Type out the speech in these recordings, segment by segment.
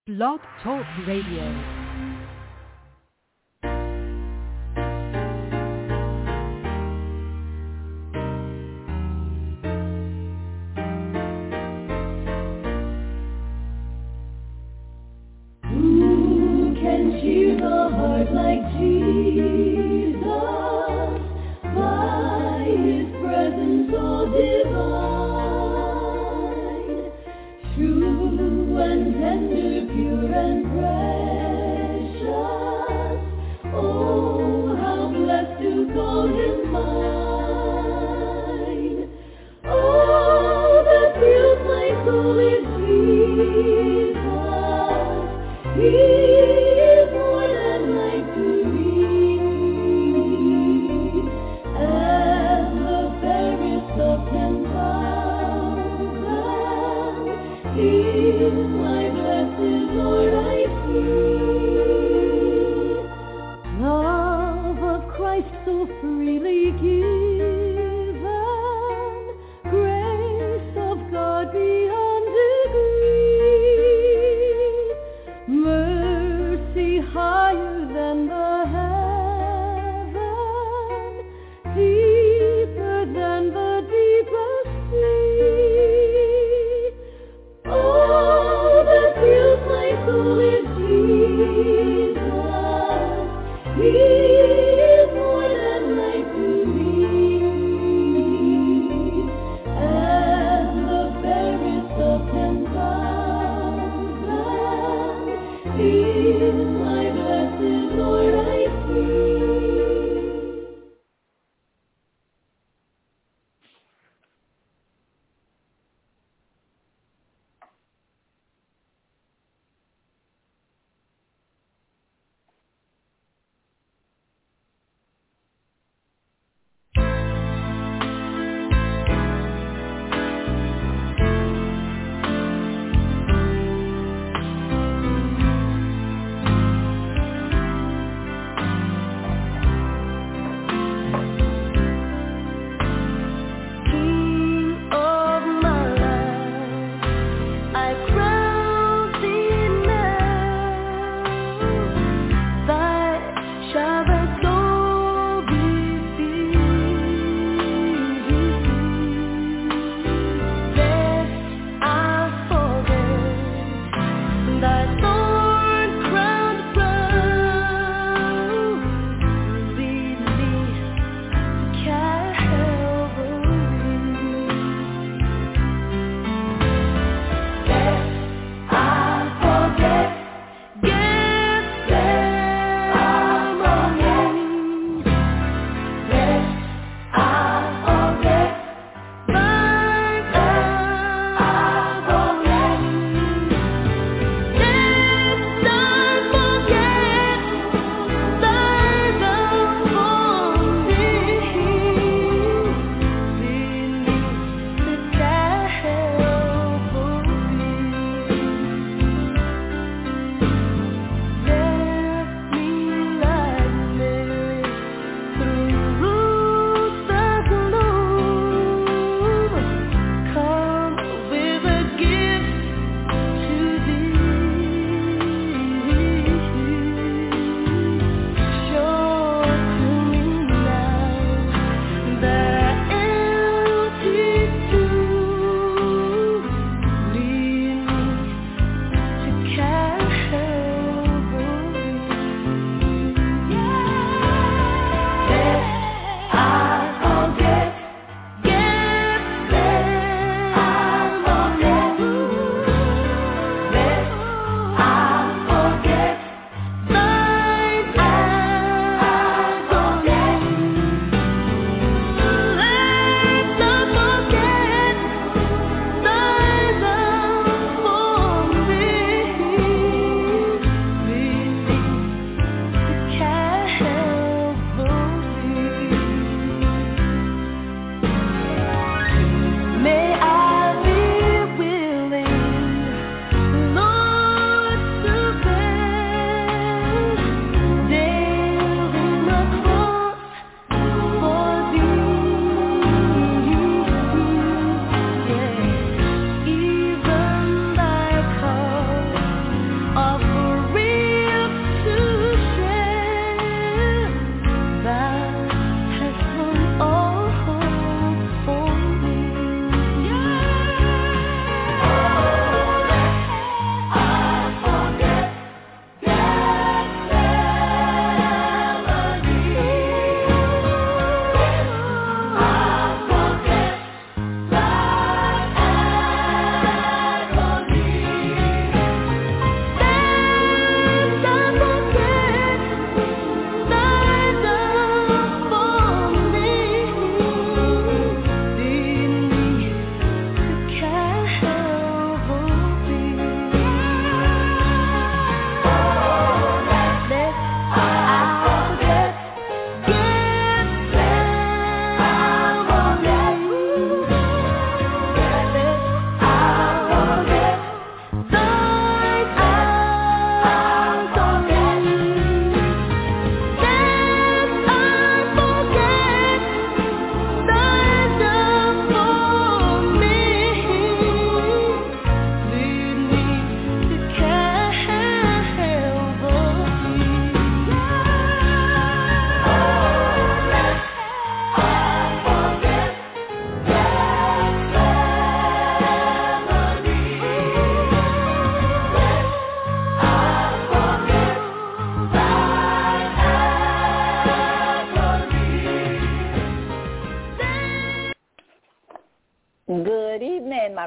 Blog Talk Radio.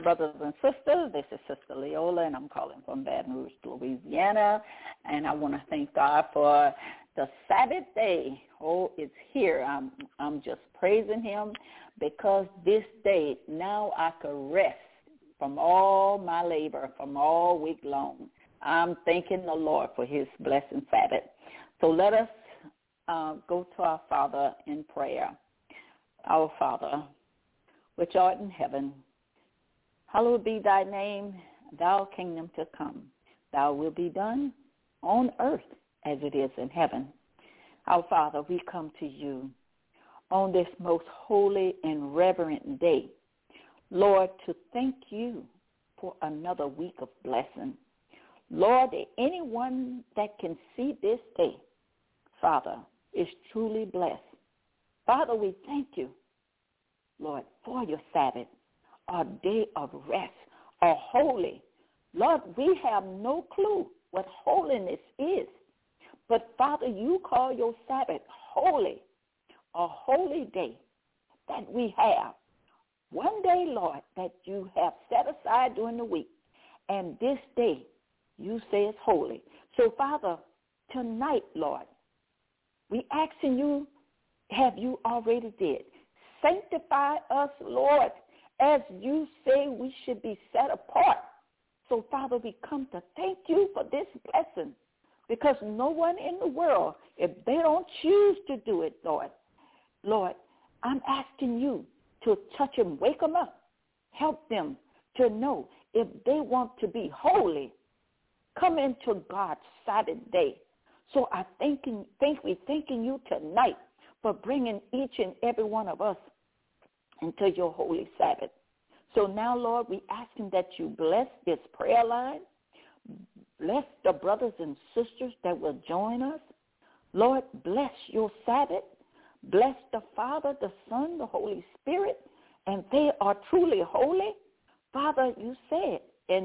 brothers and sisters. This is Sister Leola, and I'm calling from Baton Rouge, Louisiana. And I want to thank God for the Sabbath day. Oh, it's here. I'm just praising him because this day, now I can rest from all my labor, from all week long. I'm thanking the Lord for his blessing Sabbath. So let us go to our Father in prayer. Our Father, which art in heaven, hallowed be thy name, thy kingdom to come. Thy will be done on earth as it is in heaven. Our Father, we come to you on this most holy and reverent day, Lord, to thank you for another week of blessing. Lord, anyone that can see this day, Father, is truly blessed. Father, we thank you, Lord, for your Sabbath, our day of rest, our holy. Lord, we have no clue what holiness is. But, Father, you call your Sabbath holy, a holy day that we have. One day, Lord, that you have set aside during the week. And this day, you say it's holy. So, Father, tonight, Lord, we asking you, have you already did? Sanctify us, Lord, as you say we should be set apart. So, Father, we come to thank you for this blessing because no one in the world, if they don't choose to do it, Lord, I'm asking you to touch them, wake them up, help them to know if they want to be holy, come into God's Sabbath day. So we're thanking you tonight for bringing each and every one of us into your holy Sabbath. So now, Lord, we asking that you bless this prayer line, bless the brothers and sisters that will join us. Lord, bless your Sabbath. Bless the Father, the Son, the Holy Spirit, and they are truly holy. Father, you said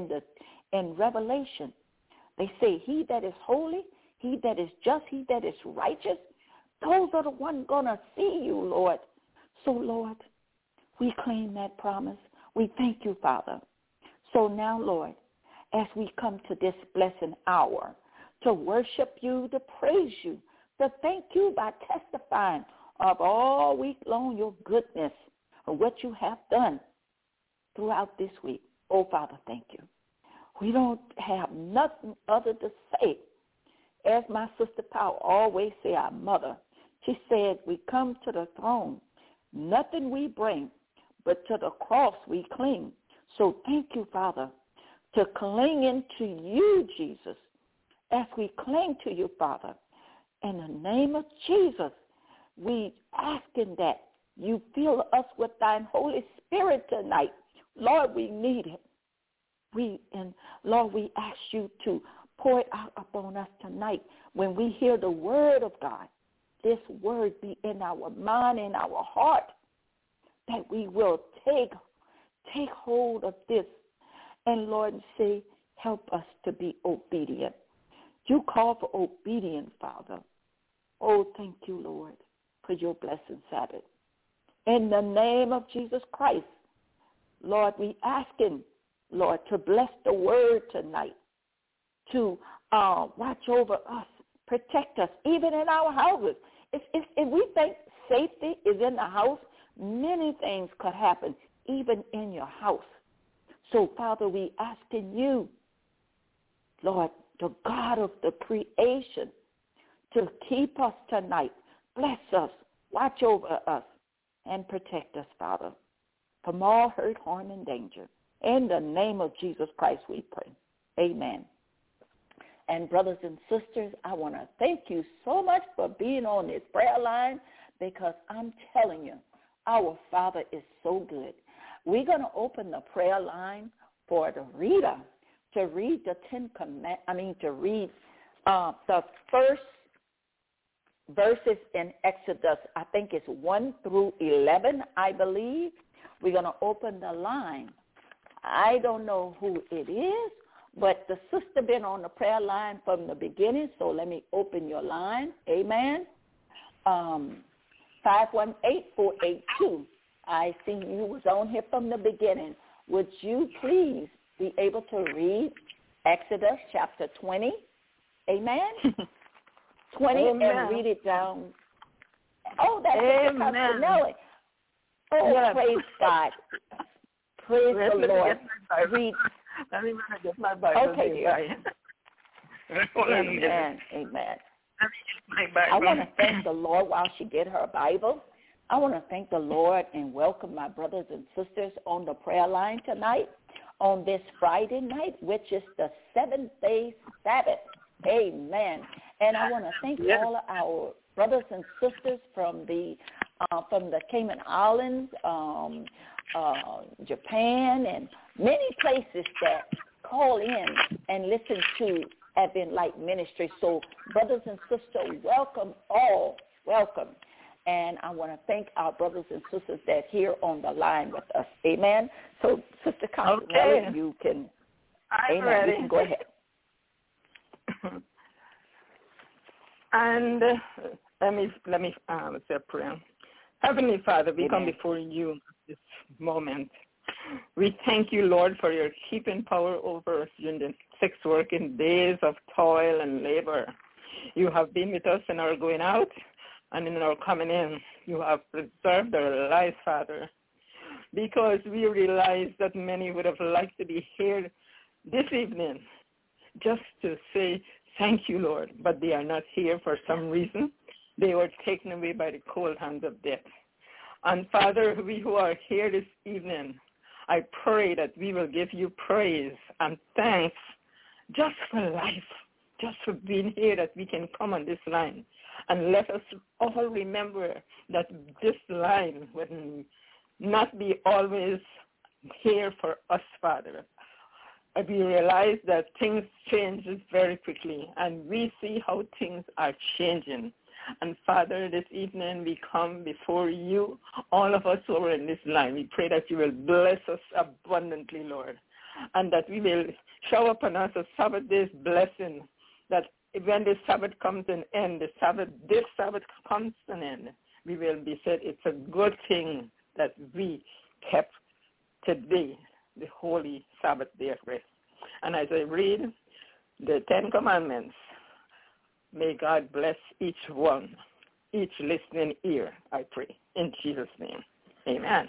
in Revelation, they say, he that is holy, he that is just, he that is righteous, those are the ones going to see you, Lord. So, Lord, we claim that promise. We thank you, Father. So now, Lord, as we come to this blessed hour to worship you, to praise you, to thank you by testifying of all week long your goodness of what you have done throughout this week. Oh, Father, thank you. We don't have nothing other to say. As my sister Powell always say, our mother, she said, we come to the throne, nothing we bring, but to the cross we cling. So thank you, Father, to cling into you, Jesus, as we cling to you, Father. In the name of Jesus, we asking that you fill us with thine Holy Spirit tonight. Lord, we need it. Lord, we ask you to pour it out upon us tonight when we hear the word of God. This word be in our mind, in our heart, that we will take hold of this. And Lord, say, help us to be obedient. You call for obedience, Father. Oh, thank you, Lord, for your blessed Sabbath. In the name of Jesus Christ, Lord, we asking, Lord, to bless the word tonight, to watch over us, protect us, even in our houses. If we think safety is in the house, many things could happen, even in your house. So, Father, we asking you, Lord, the God of the creation, to keep us tonight. Bless us, watch over us, and protect us, Father, from all hurt, harm, and danger. In the name of Jesus Christ we pray. Amen. And brothers and sisters, I want to thank you so much for being on this prayer line because I'm telling you, our Father is so good. We're going to open the prayer line for the reader to read the the first verses in Exodus. I think it's 1 through 11, I believe. We're going to open the line. I don't know who it is, but the sister been on the prayer line from the beginning, so let me open your line. Amen. 518-482. I see you was on here from the beginning. would you please be able to read Exodus chapter 20? Amen? 20 Amen. and read it down. Oh, that's Sister Nellie. Oh, yes. Praise God. Praise the Lord. Read. Let me get my Bible. Okay, dear. Amen. Amen. I want to thank the Lord while she get her Bible. I want to thank the Lord and welcome my brothers and sisters on the prayer line tonight on this Friday night, which is the seventh-day Sabbath. Amen. And I want to thank all of our brothers and sisters from the Cayman Islands, Japan, and many places that call in and listen to Advent Light Ministry. So, brothers and sisters, welcome all. Welcome. And I want to thank our brothers and sisters that are here on the line with us. Amen. So, Sister Constance, you can. I'm ready. You can go ahead. And let me say a prayer. Heavenly Father, we come before you this moment. We thank you, Lord, for your keeping power over us during the 6 working days of toil and labor. You have been with us in our going out and in our coming in. You have preserved our lives, Father, because we realize that many would have liked to be here this evening just to say thank you, Lord, but they are not here for some reason. They were taken away by the cold hands of death. And Father, we who are here this evening, I pray that we will give you praise and thanks just for life, just for being here, that we can come on this line. And let us all remember that this line will not be always here for us, Father. We realize that things change very quickly, and we see how things are changing. And Father, this evening we come before you, all of us who are in this line. We pray that you will bless us abundantly, Lord, and that we will shower upon us a Sabbath day's blessing, that when the Sabbath comes to an end, this Sabbath comes to an end, we will be said it's a good thing that we kept today, the holy Sabbath day of rest. And as I read the 10 Commandments, may God bless each one, each listening ear, I pray, in Jesus' name. Amen.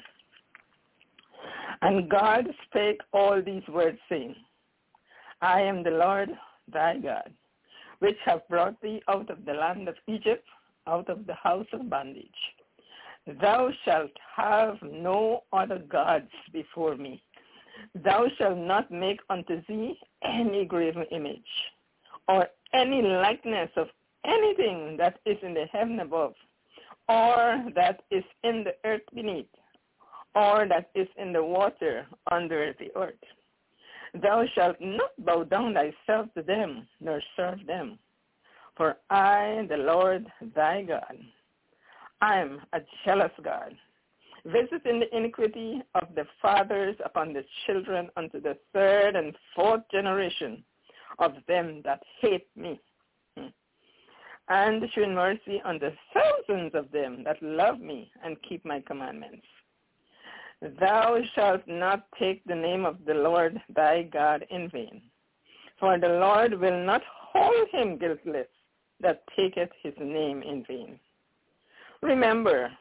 And God spake all these words, saying, I am the Lord thy God, which have brought thee out of the land of Egypt, out of the house of bondage. Thou shalt have no other gods before me. Thou shalt not make unto thee any graven image, or any likeness of anything that is in the heaven above, or that is in the earth beneath, or that is in the water under the earth. Thou shalt not bow down thyself to them, nor serve them. For I, the Lord thy God, I am a jealous God, visiting the iniquity of the fathers upon the children unto the 3rd and 4th generation of them that hate me, and showing mercy on the thousands of them that love me and keep my commandments. Thou shalt not take the name of the Lord thy God in vain, for the Lord will not hold him guiltless that taketh his name in vain. Remember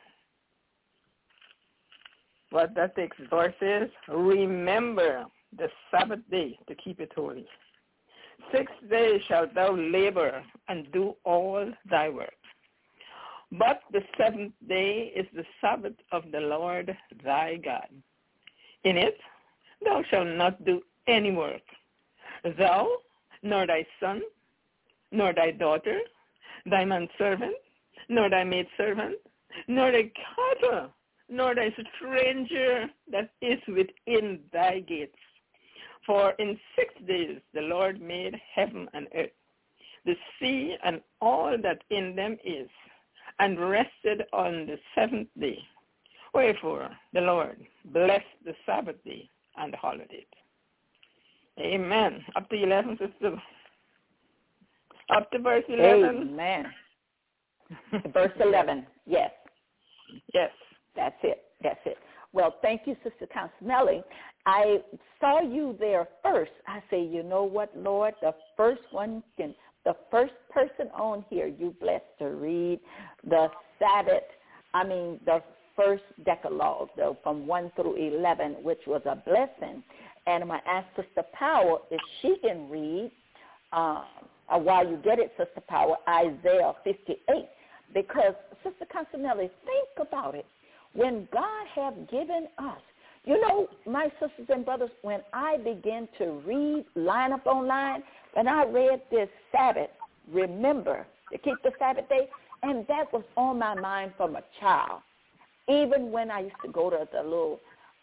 what that next verse is. Remember the Sabbath day to keep it holy. 6 days shalt thou labor and do all thy work. But the 7th day is the Sabbath of the Lord thy God. In it thou shalt not do any work, thou, nor thy son, nor thy daughter, thy manservant, nor thy maidservant, nor thy cattle, nor thy stranger that is within thy gates. For in 6 days the Lord made heaven and earth, the sea and all that in them is, and rested on the 7th day. Wherefore the Lord blessed the Sabbath day and hallowed it. Amen. Up to 11, sister. Up to verse 11. Amen. Verse 11, yes. Yes. That's it. Well, thank you, Sister Consumelli. I saw you there first. I say, you know what, Lord, the first person on here you blessed to read the Sabbath, the first Decalogue, though, from 1 through 11, which was a blessing. And I'm going to ask Sister Power if she can read, while you get it, Sister Power, Isaiah 58. Because, Sister Consumelli, think about it. When God have given us, you know, my sisters and brothers, when I began to read line upon line, when I read this Sabbath, remember to keep the Sabbath day, and that was on my mind from a child. Even when I used to go to the little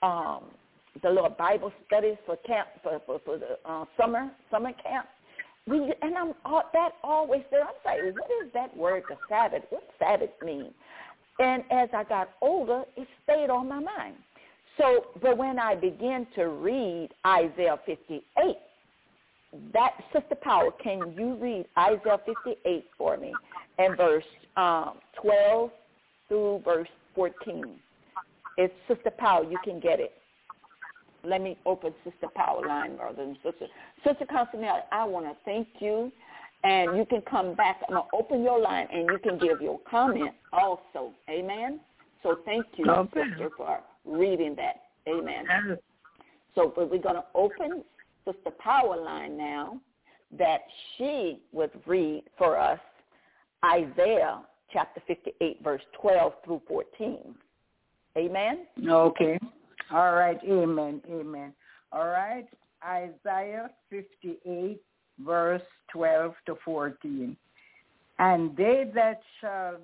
Bible studies for camp for the summer camp, that always there. I'm like, what is that word, the Sabbath? What Sabbath mean? And as I got older, it stayed on my mind. So, but when I began to read Isaiah 58, that, Sister Power, can you read Isaiah 58 for me, and verse 12 through verse 14? It's Sister Power, you can get it. Let me open Sister Power line, brother and sister. Sister Consumelli, I want to thank you, and you can come back. I'm going to open your line, and you can give your comment also. Amen? So thank you, Sister, for reading that. Amen. So we're going to open Sister Power line now, that she would read for us Isaiah chapter 58, verse 12 through 14. Amen? Okay. All right. Amen. Amen. All right. Isaiah 58, verse 12 to 14. And they that shall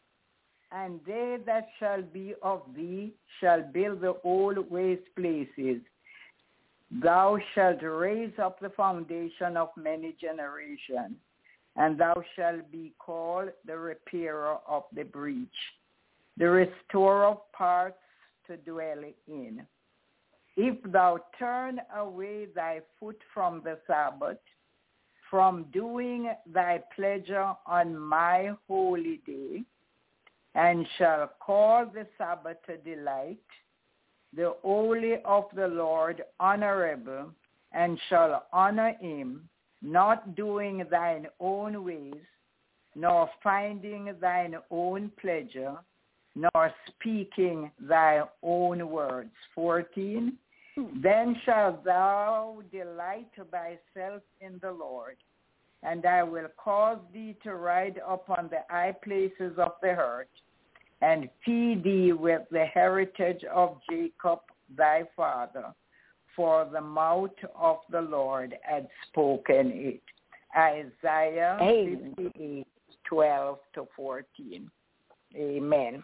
be of thee shall build the old waste places. Thou shalt raise up the foundation of many generations, and thou shalt be called the repairer of the breach, the restorer of parts to dwell in. If thou turn away thy foot from the Sabbath, from doing thy pleasure on my holy day, and shall call the Sabbath a delight, the holy of the Lord honorable, and shall honor him, not doing thine own ways, nor finding thine own pleasure, nor speaking thy own words. 14, then shalt thou delight thyself in the Lord, and I will cause thee to ride upon the high places of the earth, and feed thee with the heritage of Jacob thy father, for the mouth of the Lord had spoken it. Isaiah 58, 12 to 14. Amen.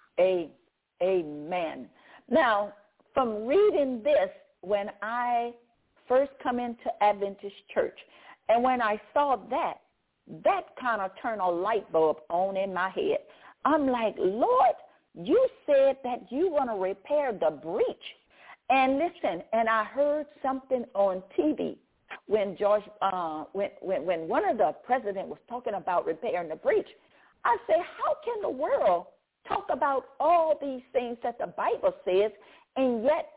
Amen. Now, from reading this, when I first come into Adventist church, and when I saw that kind of turned a light bulb on in my head. I'm like, Lord, you said that you want to repair the breach. And listen, and I heard something on TV when George, when one of the presidents was talking about repairing the breach. I said, how can the world talk about all these things that the Bible says, and yet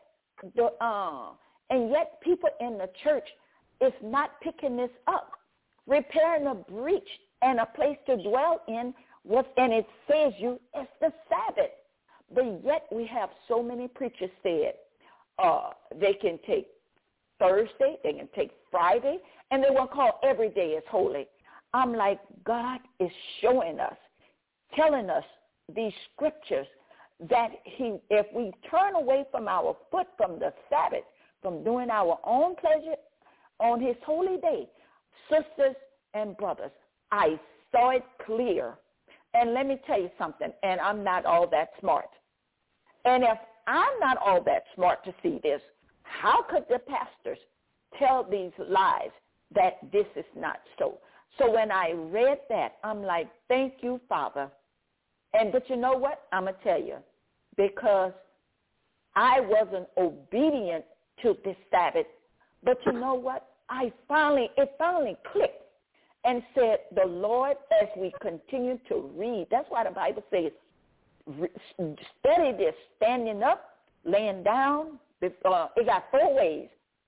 people in the church is not picking this up, repairing a breach and a place to dwell in. And it says it's the Sabbath. But yet we have so many preachers said they can take Thursday, they can take Friday, and they will call every day as holy. I'm like, God is showing us, telling us these scriptures that if we turn away from our foot from the Sabbath, from doing our own pleasure on his holy day, sisters and brothers, I saw it clear. And let me tell you something, and I'm not all that smart. And if I'm not all that smart to see this, how could the pastors tell these lies that this is not so? So when I read that, I'm like, thank you, Father. But you know what? I'm going to tell you, because I wasn't obedient to this Sabbath, but you know what? It finally clicked. And said, the Lord, as we continue to read, that's why the Bible says, study this, standing up laying down. It got 4 ways.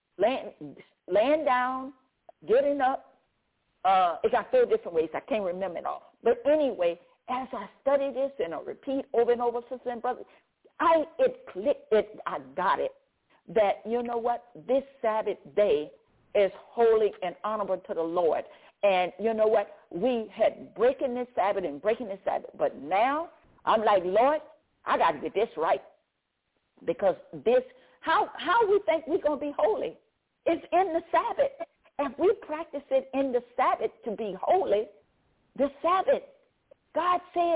Laying down, getting up. It got 4 different ways. I can't remember it all. But anyway, as I study this and I repeat over and over, sisters and brothers, it clicked. I got it. That, you know what, this Sabbath day is holy and honorable to the Lord. And you know what, we had breaking this Sabbath, but now I'm like, Lord, I got to get this right. Because this, how we think we're going to be holy? It's in the Sabbath. If we practice it in the Sabbath to be holy, the Sabbath, God said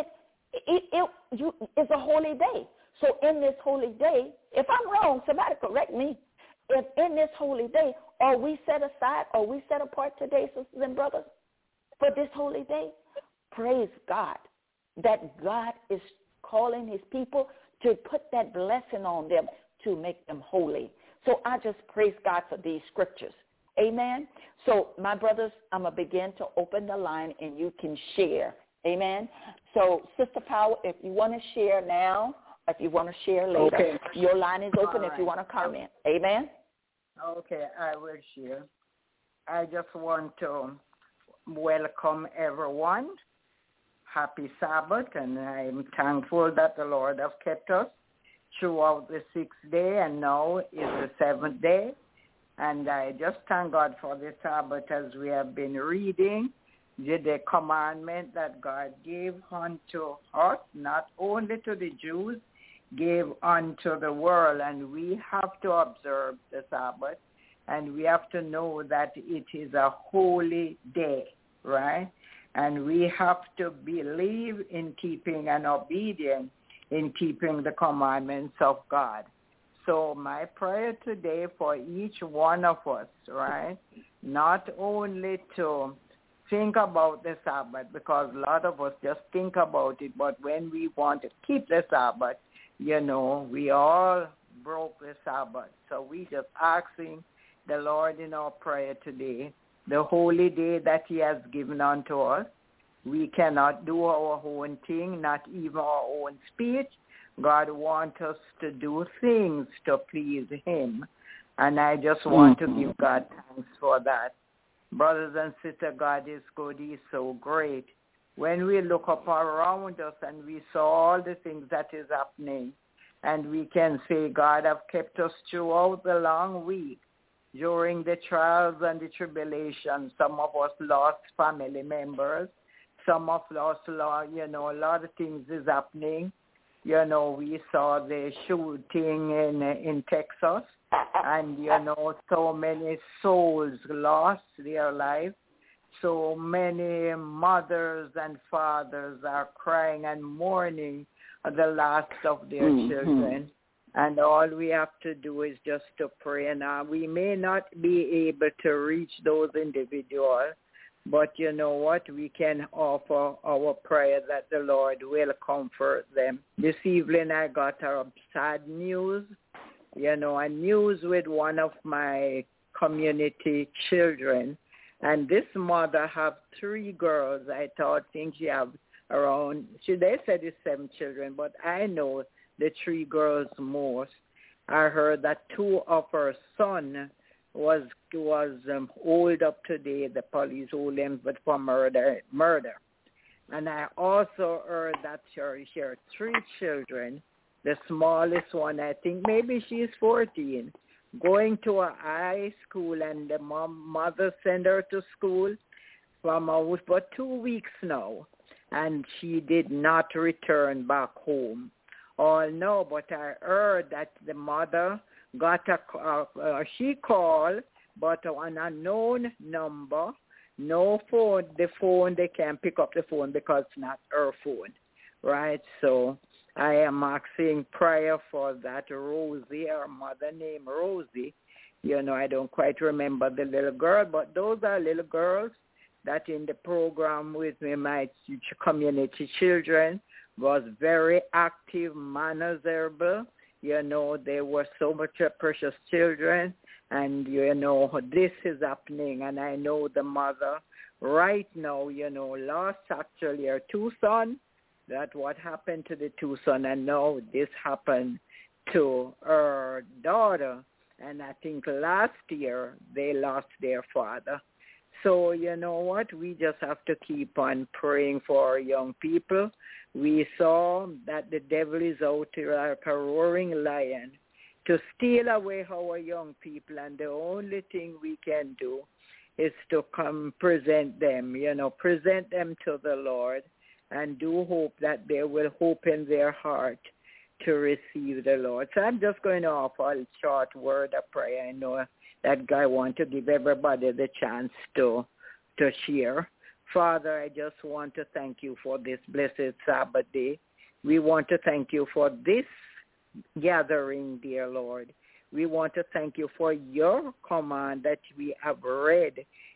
it's a holy day. So in this holy day, if I'm wrong, somebody correct me. If in this holy day, are we set aside, are we set apart today, sisters and brothers, for this holy day? Praise God that God is calling his people to put that blessing on them to make them holy. So I just praise God for these scriptures. Amen. So my brothers, I'm going to begin to open the line and you can share. Amen. So Sister Power, if you want to share now, if you want to share later, okay, your line is open if you want to comment. Amen. Okay, I will share. I just want to welcome everyone. Happy Sabbath, and I'm thankful that the Lord has kept us throughout the 6th day, and now is the 7th day. And I just thank God for the Sabbath as we have been reading the commandment that God gave unto us, not only to the Jews, gave unto the world. And we have to observe the Sabbath, and we have to know that it is a holy day, right? And we have to believe in keeping and obedient in keeping the commandments of God. So my prayer today for each one of us, right, not only to think about the Sabbath, because a lot of us just think about it, but when we want to keep the Sabbath, you know, we all broke the Sabbath. So we just asking the Lord in our prayer today, the holy day that he has given unto us. We cannot do our own thing, not even our own speech. God wants us to do things to please him. And I just want to give God thanks for that. Brothers and sisters, God is good. He's so great. When we look up around us and we saw all the things that is happening, and we can say God have kept us throughout the long week, during the trials and the tribulations. Some of us lost family members. Some of us lost, you know, a lot of things is happening. You know, we saw the shooting in Texas, and, you know, so many souls lost their life. So many mothers and fathers are crying and mourning the last of their children. And all we have to do is just to pray. Now, we may not be able to reach those individuals, but you know what? We can offer our prayer that the Lord will comfort them. This evening I got a sad news, you know, a news with one of my community children. And this mother have 3 girls. I think she have around, they said it's 7 children, but I know the 3 girls most. I heard that 2 of her son was hold up today. The police hold him but for murder. And I also heard that she had 3 children. The smallest one, I think maybe she's 14, going to a high school, and the mother sent her to school for 2 weeks now, and she did not return back home. Oh no, but I heard that the mother got she called, but on a known number, no phone. The phone, they can't pick up the phone because it's not her phone, right? So I am asking prayer for that Rosie, her mother named Rosie. You know, I don't quite remember the little girl, but those are little girls that in the program with me, my community children, was very active, manageable. You know, they were so much precious children, and, you know, this is happening, and I know the mother right now, you know, lost actually her 2 sons. That what happened to the 2 sons, and now this happened to her daughter, and I think last year they lost their father. So you know what? We just have to keep on praying for our young people. We saw that the devil is out there like a roaring lion to steal away our young people, and the only thing we can do is to come present them to the Lord, and do hope that they will open their heart to receive the Lord. So I'm just going to offer a short word of prayer. I know that guy wants to give everybody the chance to share. Father, I just want to thank you for this blessed Sabbath day. We want to thank you for this gathering, dear Lord. We want to thank you for your command that we have read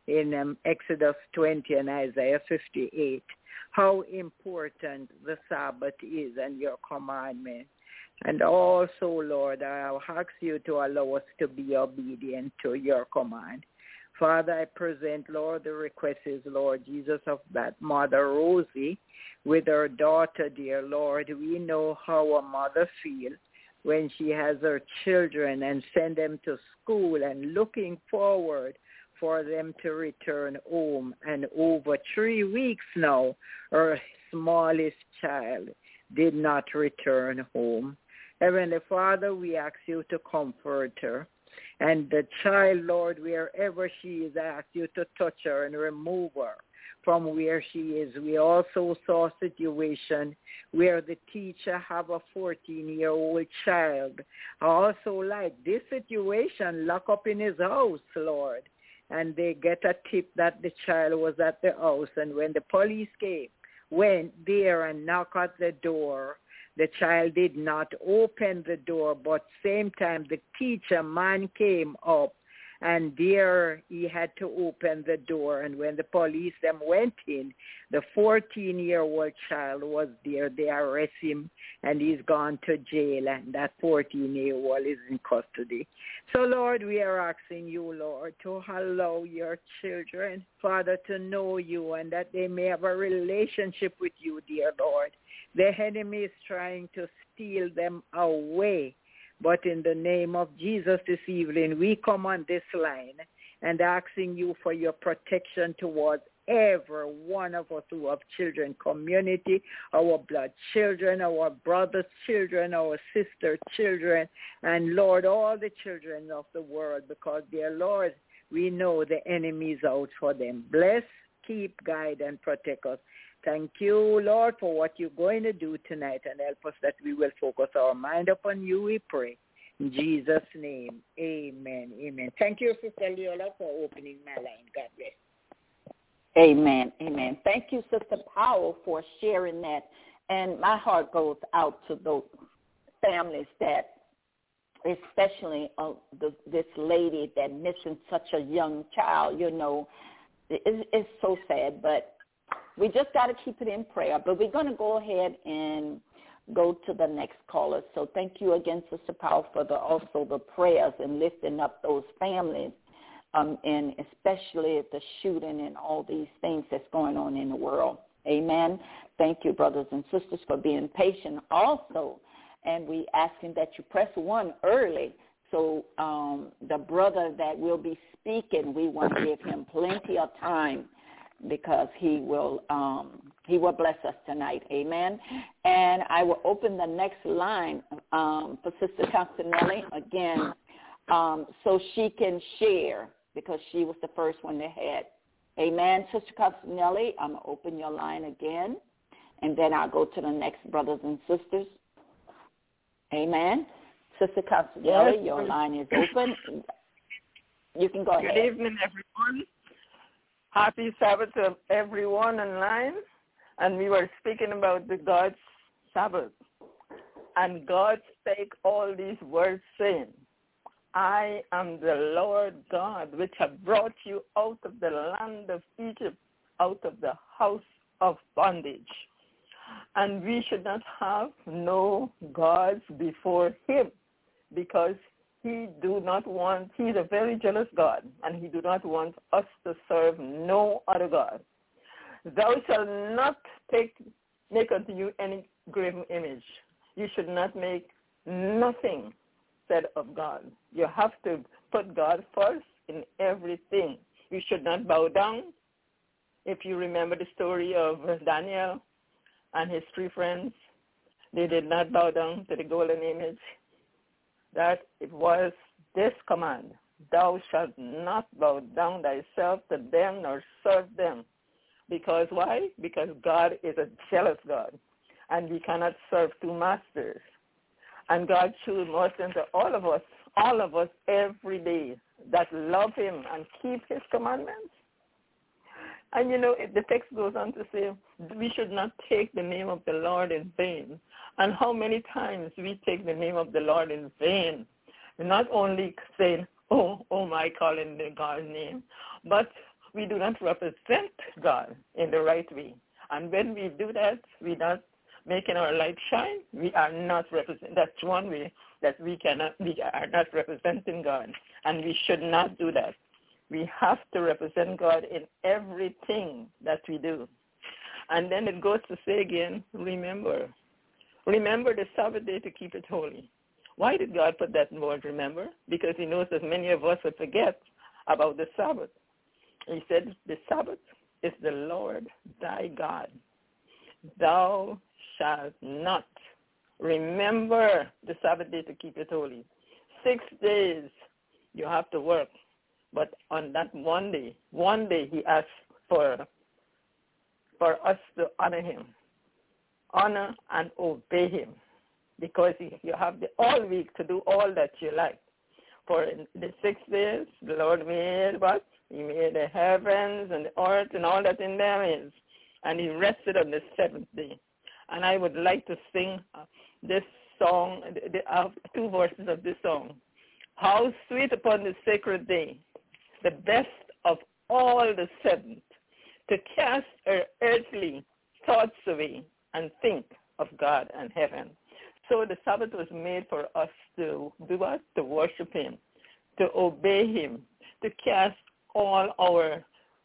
in Exodus 20 and Isaiah 58, how important the Sabbath is and your commandment. And also, Lord, I'll ask you to allow us to be obedient to your command. Father, I present, Lord, the request is, Lord Jesus, of that Mother Rosie with her daughter, dear Lord. We know how a mother feels when she has her children and send them to school and looking forward for them to return home. And over 3 weeks now, her smallest child did not return home. Heavenly Father, we ask you to comfort her. And the child, Lord, wherever she is, I ask you to touch her and remove her from where she is. We also saw a situation where the teacher have a 14-year-old child. Also like this situation, lock up in his house, Lord. And they get a tip that the child was at the house. And when the police came, went there and knocked at the door, the child did not open the door, but same time the teacher man came up, and there he had to open the door. And when the police them went in, the 14-year-old child was there. They arrest him, and he's gone to jail, and that 14-year-old is in custody. So, Lord, we are asking you, Lord, to allow your children, Father, to know you and that they may have a relationship with you, dear Lord. The enemy is trying to steal them away. But in the name of Jesus this evening, we come on this line and asking you for your protection towards every one of us who have children, community, our blood children, our brothers' children, our sister children, and, Lord, all the children of the world, because, dear Lord, we know the enemy is out for them. Bless, keep, guide, and protect us. Thank you, Lord, for what you're going to do tonight, and help us that we will focus our mind upon you, we pray. In Jesus' name, amen, amen. Thank you, Sister Leola, for opening my line. God bless. Amen, amen. Thank you, Sister Powell, for sharing that. And my heart goes out to those families that, especially this lady that missing such a young child, it's so sad, but we just got to keep it in prayer. But we're going to go ahead and go to the next caller. So thank you again, Sister Powell, for also the prayers and lifting up those families, and especially the shooting and all these things that's going on in the world. Amen. Thank you, brothers and sisters, for being patient also. And we asking that you press 1 early. So the brother that will be speaking, we want to give him plenty of time, because he will bless us tonight. Amen. And I will open the next line for Sister Constanelli again, so she can share, because she was the first one that had. Amen. Sister Constanelli, I'm going to open your line again, and then I'll go to the next brothers and sisters. Amen. Sister Constanelli, yes, your line is open. You can go ahead. Good evening, everyone. Happy Sabbath to everyone online. And we were speaking about the God's Sabbath. And God spake all these words, saying, I am the Lord God, which have brought you out of the land of Egypt, out of the house of bondage. And we should not have no gods before him, because he's a very jealous God, and he do not want us to serve no other God. Thou shalt not make unto you any graven image. You should not make nothing said of God. You have to put God first in everything. You should not bow down. If you remember the story of Daniel and his 3 friends, they did not bow down to the golden image. That it was this command: thou shalt not bow down thyself to them nor serve them. Because why? Because God is a jealous God, and we cannot serve 2 masters. And God shows mercy unto all of us every day that love him and keep his commandments. And the text goes on to say, we should not take the name of the Lord in vain. And how many times we take the name of the Lord in vain, not only saying, oh my, calling the God's name, but we do not represent God in the right way. And when we do that, we're not making our light shine. We are not representing. That's one way that we are not representing God, and we should not do that. We have to represent God in everything that we do. And then it goes to say again, remember the Sabbath day to keep it holy. Why did God put that word remember? Because he knows that many of us will forget about the Sabbath. He said the Sabbath is the Lord thy God. Thou shalt not. Remember the Sabbath day to keep it holy. 6 days you have to work. But on that one day he asks for us to honor him. Honor and obey him. Because you have the all week to do all that you like. For in the 6 days, the Lord made what? He made the heavens and the earth and all that in them is. And he rested on the 7th day. And I would like to sing this song, 2 verses of this song. How sweet upon the sacred day, the best of all the 7th, to cast our earthly thoughts away and think of God and heaven. So the Sabbath was made for us to do what? To worship him, to obey him, to cast all our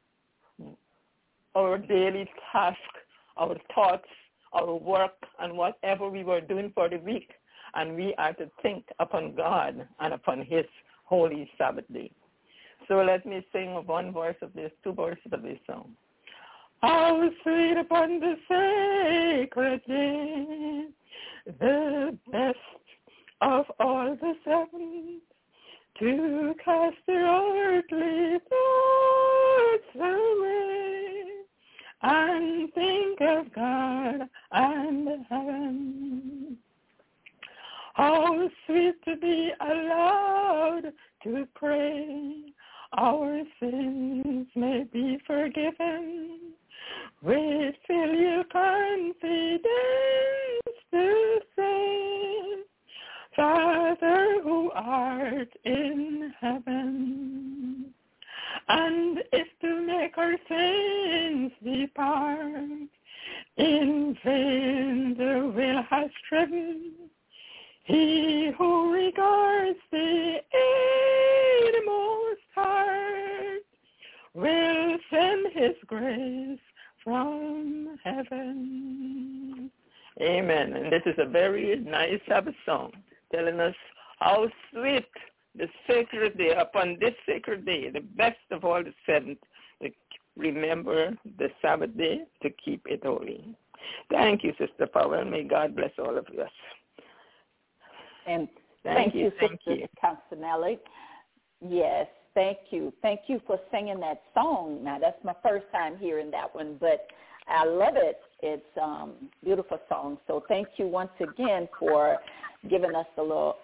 daily tasks, our thoughts, our work, and whatever we were doing for the week. And we are to think upon God and upon his holy Sabbath day. So let me sing 1 verse of this, 2 verses of this song. How sweet upon the sacred day, the best of all the 7th, to cast their earthly thoughts away and think of God and heaven. How sweet to be allowed to pray our sins may be forgiven, with filial confidence to say, Father who art in heaven, and if to make our sins depart, in vain the will has striven, he who regards the inmost heart will send his grace from heaven. Amen. And this is a very nice Sabbath song telling us how sweet the sacred day, upon this sacred day, the best of all the 7th, to remember the Sabbath day to keep it holy. Thank you, Sister Powell. May God bless all of us. And thank you, Sister Constanelli. Yes, thank you. Thank you for singing that song. Now, that's my first time hearing that one, but I love it. It's a beautiful song. So thank you once again for giving us a little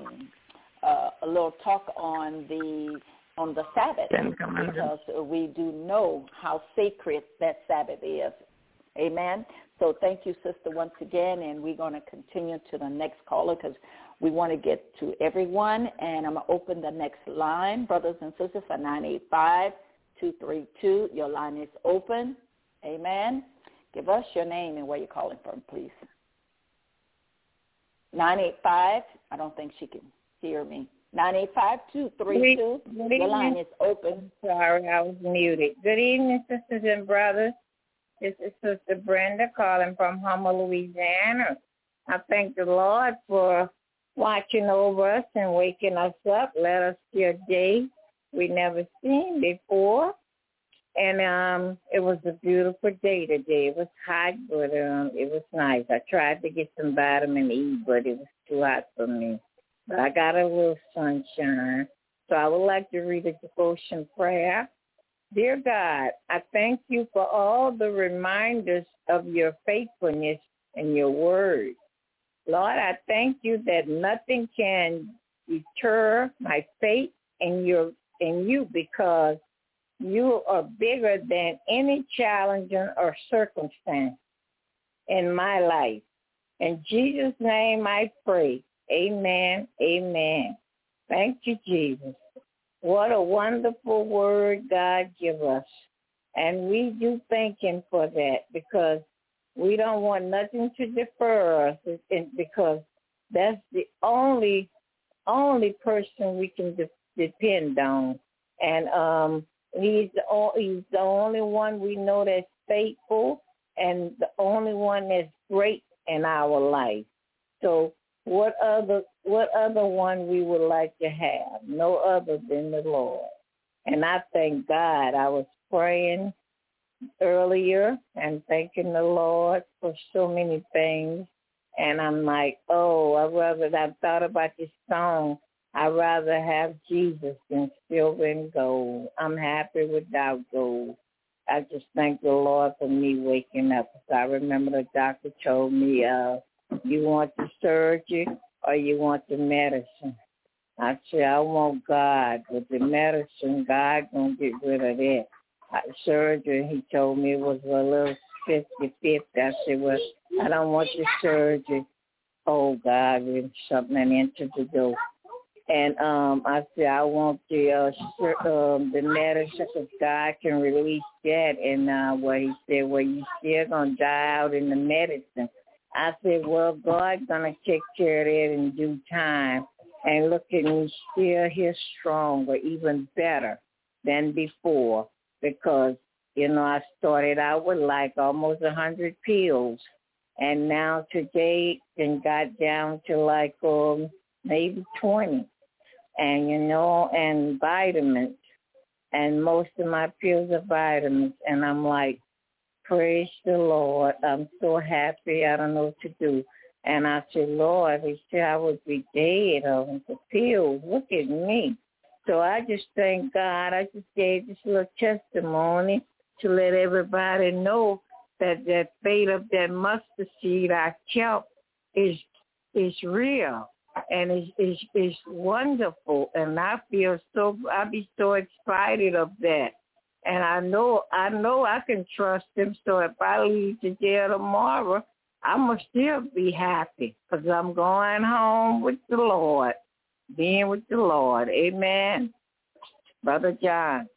talk on the Sabbath, because we do know how sacred that Sabbath is. Amen. So thank you, Sister, once again, and we're going to continue to the next caller because we want to get to everyone, and I'm going to open the next line, brothers and sisters, for 985-232. Your line is open. Amen. Give us your name and where you're calling from, please. 985, I don't think she can hear me. 985-232, your line is open. Sorry, I was muted. Good evening, sisters and brothers. This is Sister Brenda calling from Homer, Louisiana. I thank the Lord for watching over us and waking us up. Let us see a day we never seen before. And it was a beautiful day today. It was hot, but it was nice. I tried to get some vitamin E, but it was too hot for me. But I got a little sunshine. So I would like to read a devotion prayer. Dear God, I thank you for all the reminders of your faithfulness and your word. Lord, I thank you that nothing can deter my faith in you because you are bigger than any challenge or circumstance in my life. In Jesus' name I pray. Amen. Amen. Thank you, Jesus. What a wonderful word God give us. And we do thank him for that because we don't want nothing to defer us because that's the only person we can depend on. And he's the only one we know that's faithful and the only one that's great in our life. So what other one we would like to have? No other than the Lord. And I thank God. I was praying earlier and thanking the Lord for so many things. And I'm like, I thought about this song. I'd rather have Jesus than silver and gold. I'm happy without gold. I just thank the Lord for me waking up. I remember the doctor told me, you want the surgery or you want the medicine? I said, I want God. With the medicine, God going to get rid of that. Surgery, he told me it was a little 50-50. I said, well, I don't want the surgery. Oh, God, there's something entered the door. And I said, I want the medicine because God can release that. And what he said, well, you still going to die out in the medicine. I said, well, God's going to take care of that in due time. And look at me still here stronger, even better than before. Because, I started out with like almost 100 pills. And now today it got down to like maybe 20. And, and vitamins. And most of my pills are vitamins. And I'm like, praise the Lord. I'm so happy. I don't know what to do. And I said, Lord, he said I would be dead of the pills. Look at me. So I just thank God. I just gave this little testimony to let everybody know that that faith of that mustard seed I kept is real. And it's wonderful, and I be so excited of that. And I know I can trust him. So if I leave to jail tomorrow, I'm going to still be happy because I'm going home with the Lord, being with the Lord. Amen. Brother John.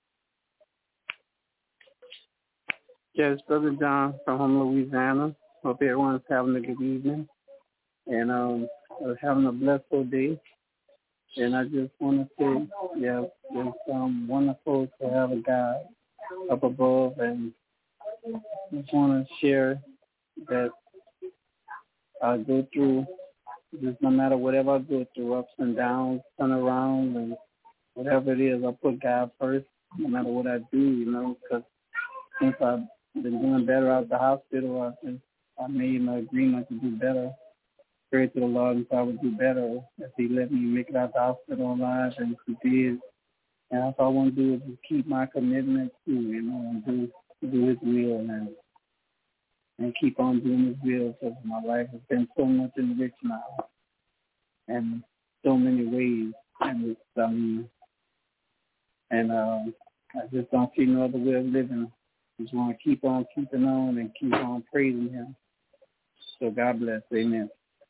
Yes, Brother John from home, Louisiana. Hope everyone's having a good evening. And having a blessed day. And I just want to say, it's wonderful to have a God up above, and just want to share that I go through, just no matter whatever I go through, ups and downs, turn around, and whatever it is, I put God first, no matter what I do, because since I've been doing better out the hospital, I made my agreement to do better. Pray to the Lord and so I would do better if he let me make it out the hospital alive, and he did. And that's all I want to do is just keep my commitment to, and do his will and keep on doing his will, because my life has been so much enriched now in so many ways. And I just don't see no other way of living. Just want to keep on keeping on and keep on praising him. So God bless. Amen.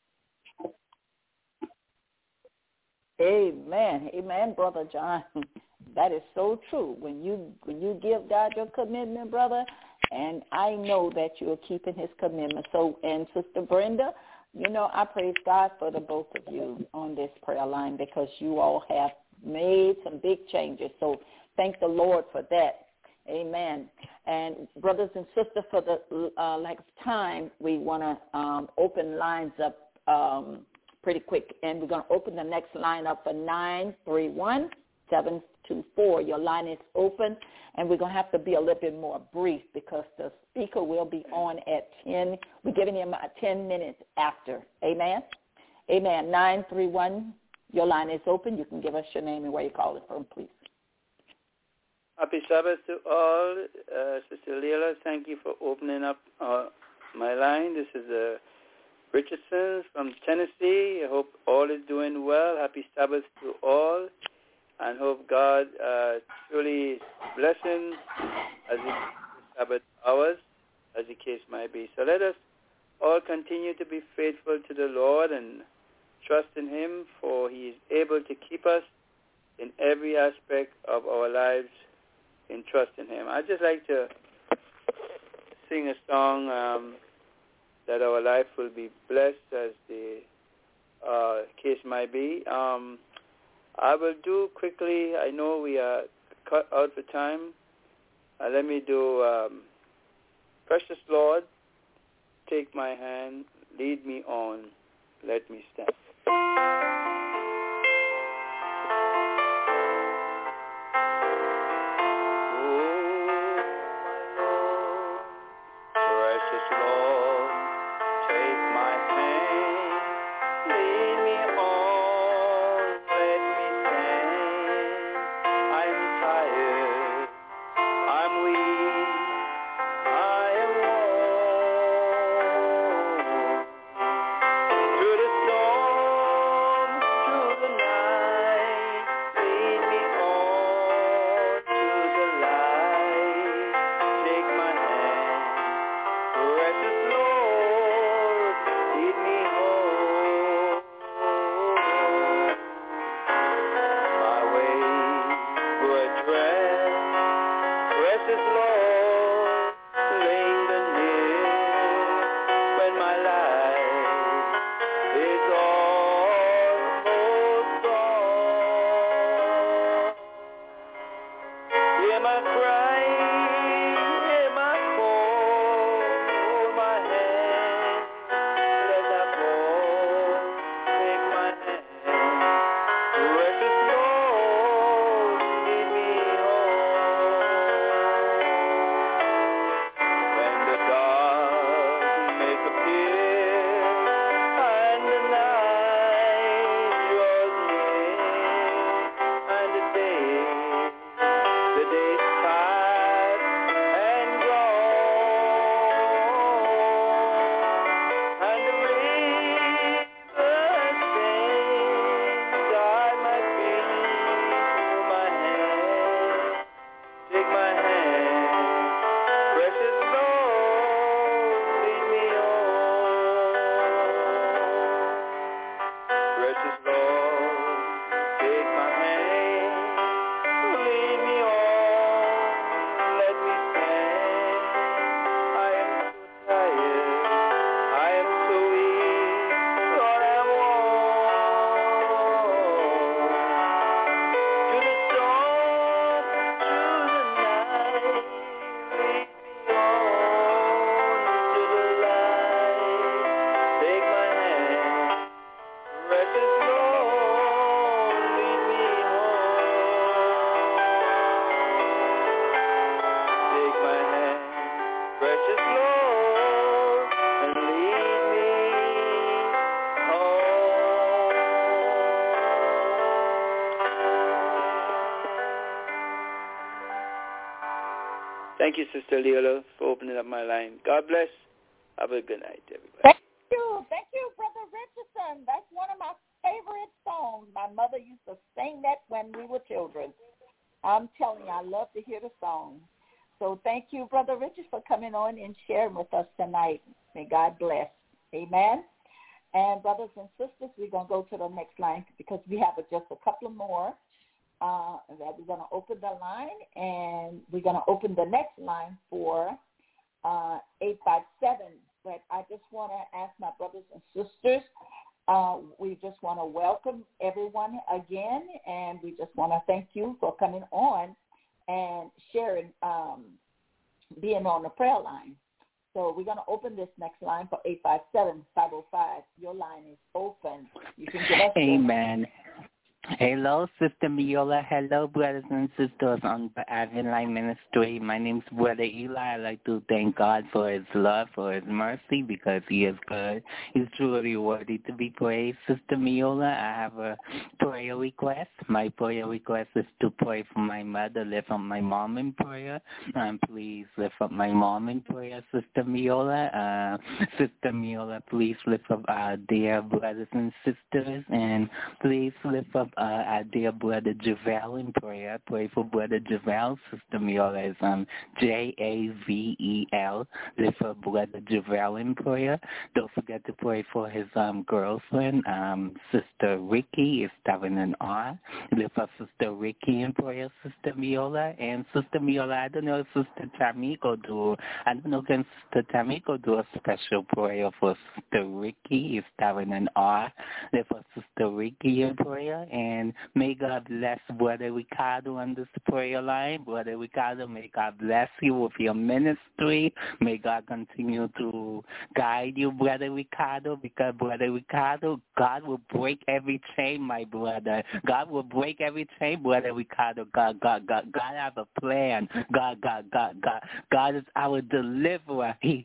Amen. Amen, Brother John. That is so true. When you give God your commitment, brother, and I know that you're keeping his commitment. So, and Sister Brenda, I praise God for the both of you on this prayer line because you all have made some big changes. So thank the Lord for that. Amen. And brothers and sisters, for the lack of time, we want to open lines up pretty quick. And we're going to open the next line up for 931-724. Your line is open, and we're going to have to be a little bit more brief because the speaker will be on at 10. We're giving him 10 minutes after. Amen? Amen. 931, your line is open. You can give us your name and where you're calling from, please. Happy Sabbath to all. Sister Leila, thank you for opening up my line. This is Richardson from Tennessee. I hope all is doing well. Happy Sabbath to all, and hope God truly blessing as the Sabbath hours, as the case might be. So let us all continue to be faithful to the Lord and trust in Him, for He is able to keep us in every aspect of our lives in trust in Him. I'd just like to sing a song that our life will be blessed as the case might be. I will do quickly. I know we are cut out for time. Let me do Precious Lord, take my hand, lead me on, let me stand. Thank you, Sister Leola, for opening up my line. God bless. Have a good night, everybody. Thank you, Brother Richardson. That's one of my favorite songs. My mother used to sing that when we were children. I'm telling you, I love to hear the song. So thank you, Brother Richard, for coming on and sharing with us tonight. May God bless. Amen. And brothers and sisters, we're going to go to the next line because we have just a couple more. That we're going to open the line, and we're going to open the next line for 857. But I just want to ask my brothers and sisters, we just want to welcome everyone again, and we just want to thank you for coming on and sharing, being on the prayer line. So we're going to open this next line for 857-505. Your line is open. You can give us Amen. Hello, Sister Miola. Hello, brothers and sisters on the Advent Line Ministry. My name's Brother Eli. I'd like to thank God for his love, for his mercy, because he is good. He's truly worthy to be praised. Sister Miola, I have a prayer request. My prayer request is to pray for my mother, lift up my mom in prayer. Please lift up my mom in prayer, Sister Miola. Sister Miola, please lift up our dear brothers and sisters, and please lift up our dear Brother Javel in prayer. Pray for Brother Javel. Sister Miola is Javel. Lift up Brother Javel in prayer. Don't forget to pray for his girlfriend, Sister Ricky, is starting an R. Lift up Sister Ricky in prayer, Sister Miola. And Sister Miola, I don't know if Sister Tamiko can Sister Tamiko do a special prayer for Sister Ricky, is starting an R. Lift up Sister Ricky in prayer. And may God bless Brother Ricardo on this prayer line. Brother Ricardo, may God bless you with your ministry. May God continue to guide you, Brother Ricardo, because Brother Ricardo, God will break every chain, my brother. God will break every chain, Brother Ricardo. God have a plan. God is our deliverer. He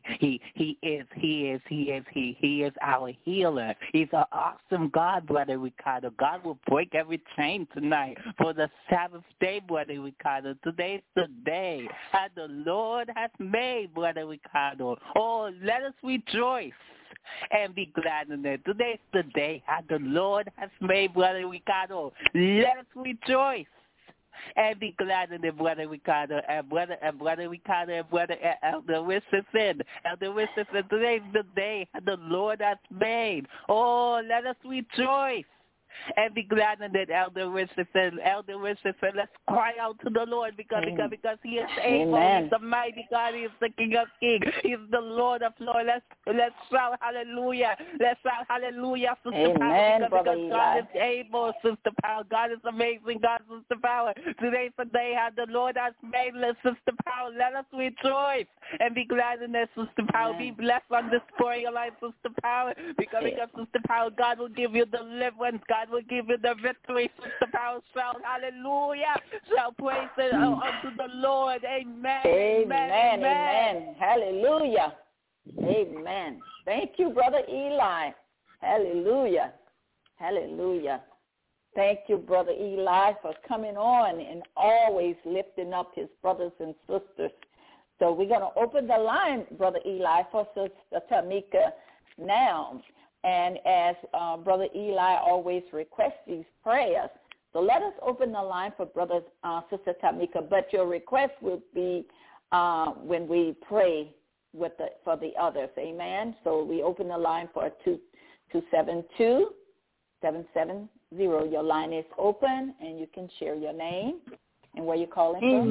is our healer. He's an awesome God, Brother Ricardo. God will break every chain tonight for the Sabbath day, Brother Ricardo. Today's the day that the Lord has made, Brother Ricardo. Oh, let us rejoice and be glad in it. Today's the day that the Lord has made, Brother Ricardo. Let us rejoice and be glad in it, Brother Ricardo, and Brother Ricardo, and Brother Elder Richardson. Elder Richardson, today's the day that the Lord has made. Oh, let us rejoice and be glad in it, Elder Richardson. Elder Richardson, let's cry out to the Lord because he is able. Amen. He's the mighty God. He is the King of Kings. He is the Lord of Lords. Let's shout hallelujah. Let's shout hallelujah, Sister Power, because God is able, Sister Power. God is amazing, God, Sister Power. Today's the day how the Lord has made. Sister Power, let us rejoice and be glad in it, Sister Power. Be blessed on this prayer line, Sister Power, because Sister Power, God will give you deliverance. God will give you the victory, Sister Power. Shout hallelujah. Shout praise unto the Lord. Amen. Amen. Amen. Hallelujah. Amen. Thank you, Brother Eli. Hallelujah. Hallelujah. Thank you, Brother Eli, for coming on and always lifting up his brothers and sisters. So we're going to open the line, Brother Eli, for Sister Tamika now. And as Brother Eli always requests these prayers, so let us open the line for Sister Tamika. But your request will be when we pray for the others. Amen. So we open the line for 272-770. Your line is open, and you can share your name and where you're calling from.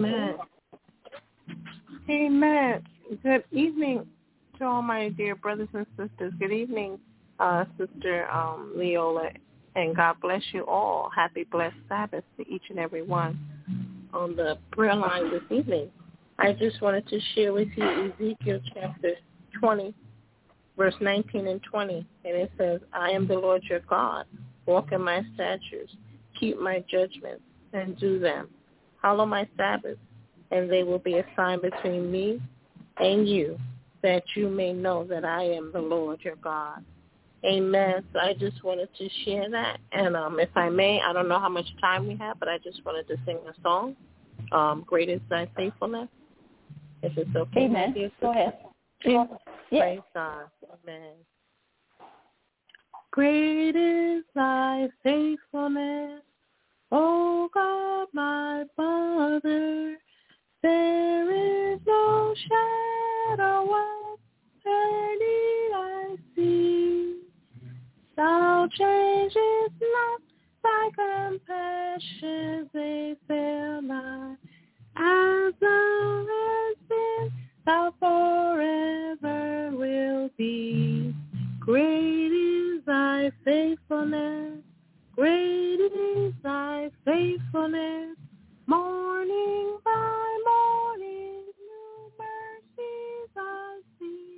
Amen. Good evening to all my dear brothers and sisters. Good evening, Sister Leola, and God bless you all. Happy blessed Sabbath to each and every one on the prayer line this evening. I just wanted to share with you Ezekiel chapter 20, verse 19 and 20, and it says, I am the Lord your God. Walk in my statutes, keep my judgments, and do them. Hallow my Sabbath, and they will be a sign between me and you, that you may know that I am the Lord your God. Amen. So I just wanted to share that. And if I may, I don't know how much time we have, but I just wanted to sing a song. Great is thy faithfulness. If it's okay. Amen. Go ahead. Praise God. Amen. Great is thy faithfulness, O God, my Father. There is no shadow of turning I see. Thou changest not, thy compassions they fail not. As thou hast been, thou forever will be. Great is thy faithfulness, great is thy faithfulness. Morning by morning, new mercies I see.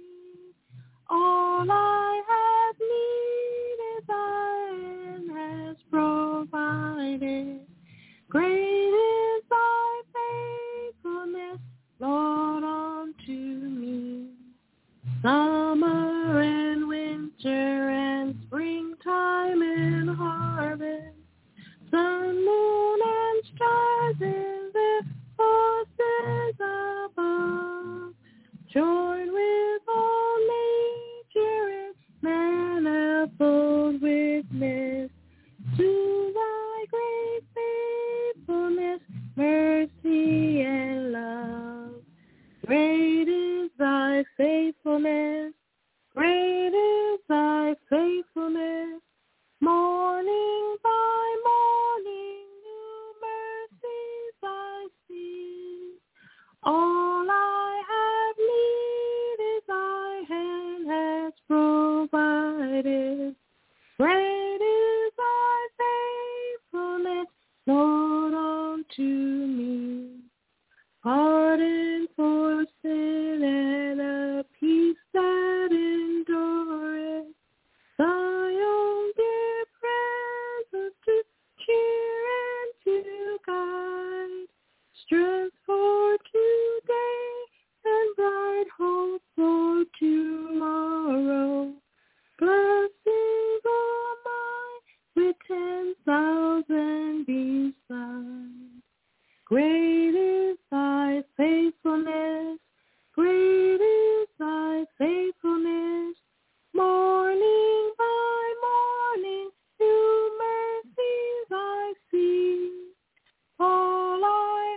All I have needed, thy hand has provided. Great is thy faithfulness, Lord, unto me. Summer and winter and springtime and harvest, sun, moon, and stars in their courses above, join with all nature and manifold witness to thy great faithfulness, mercy, and love. Great is thy faithfulness, great is thy faithfulness. Morning by morning, new mercies I see. All I have needed, thy hand has provided. Great is thy faithfulness, Lord, unto me. Pardon for sin and a peace that endureth. Thy own dear presence to cheer and to guide. Strength for today and bright hope for tomorrow. Blessings all mine with 10,000 beside. Great is thy faithfulness, great is thy faithfulness. Morning by morning, new mercies I see. All I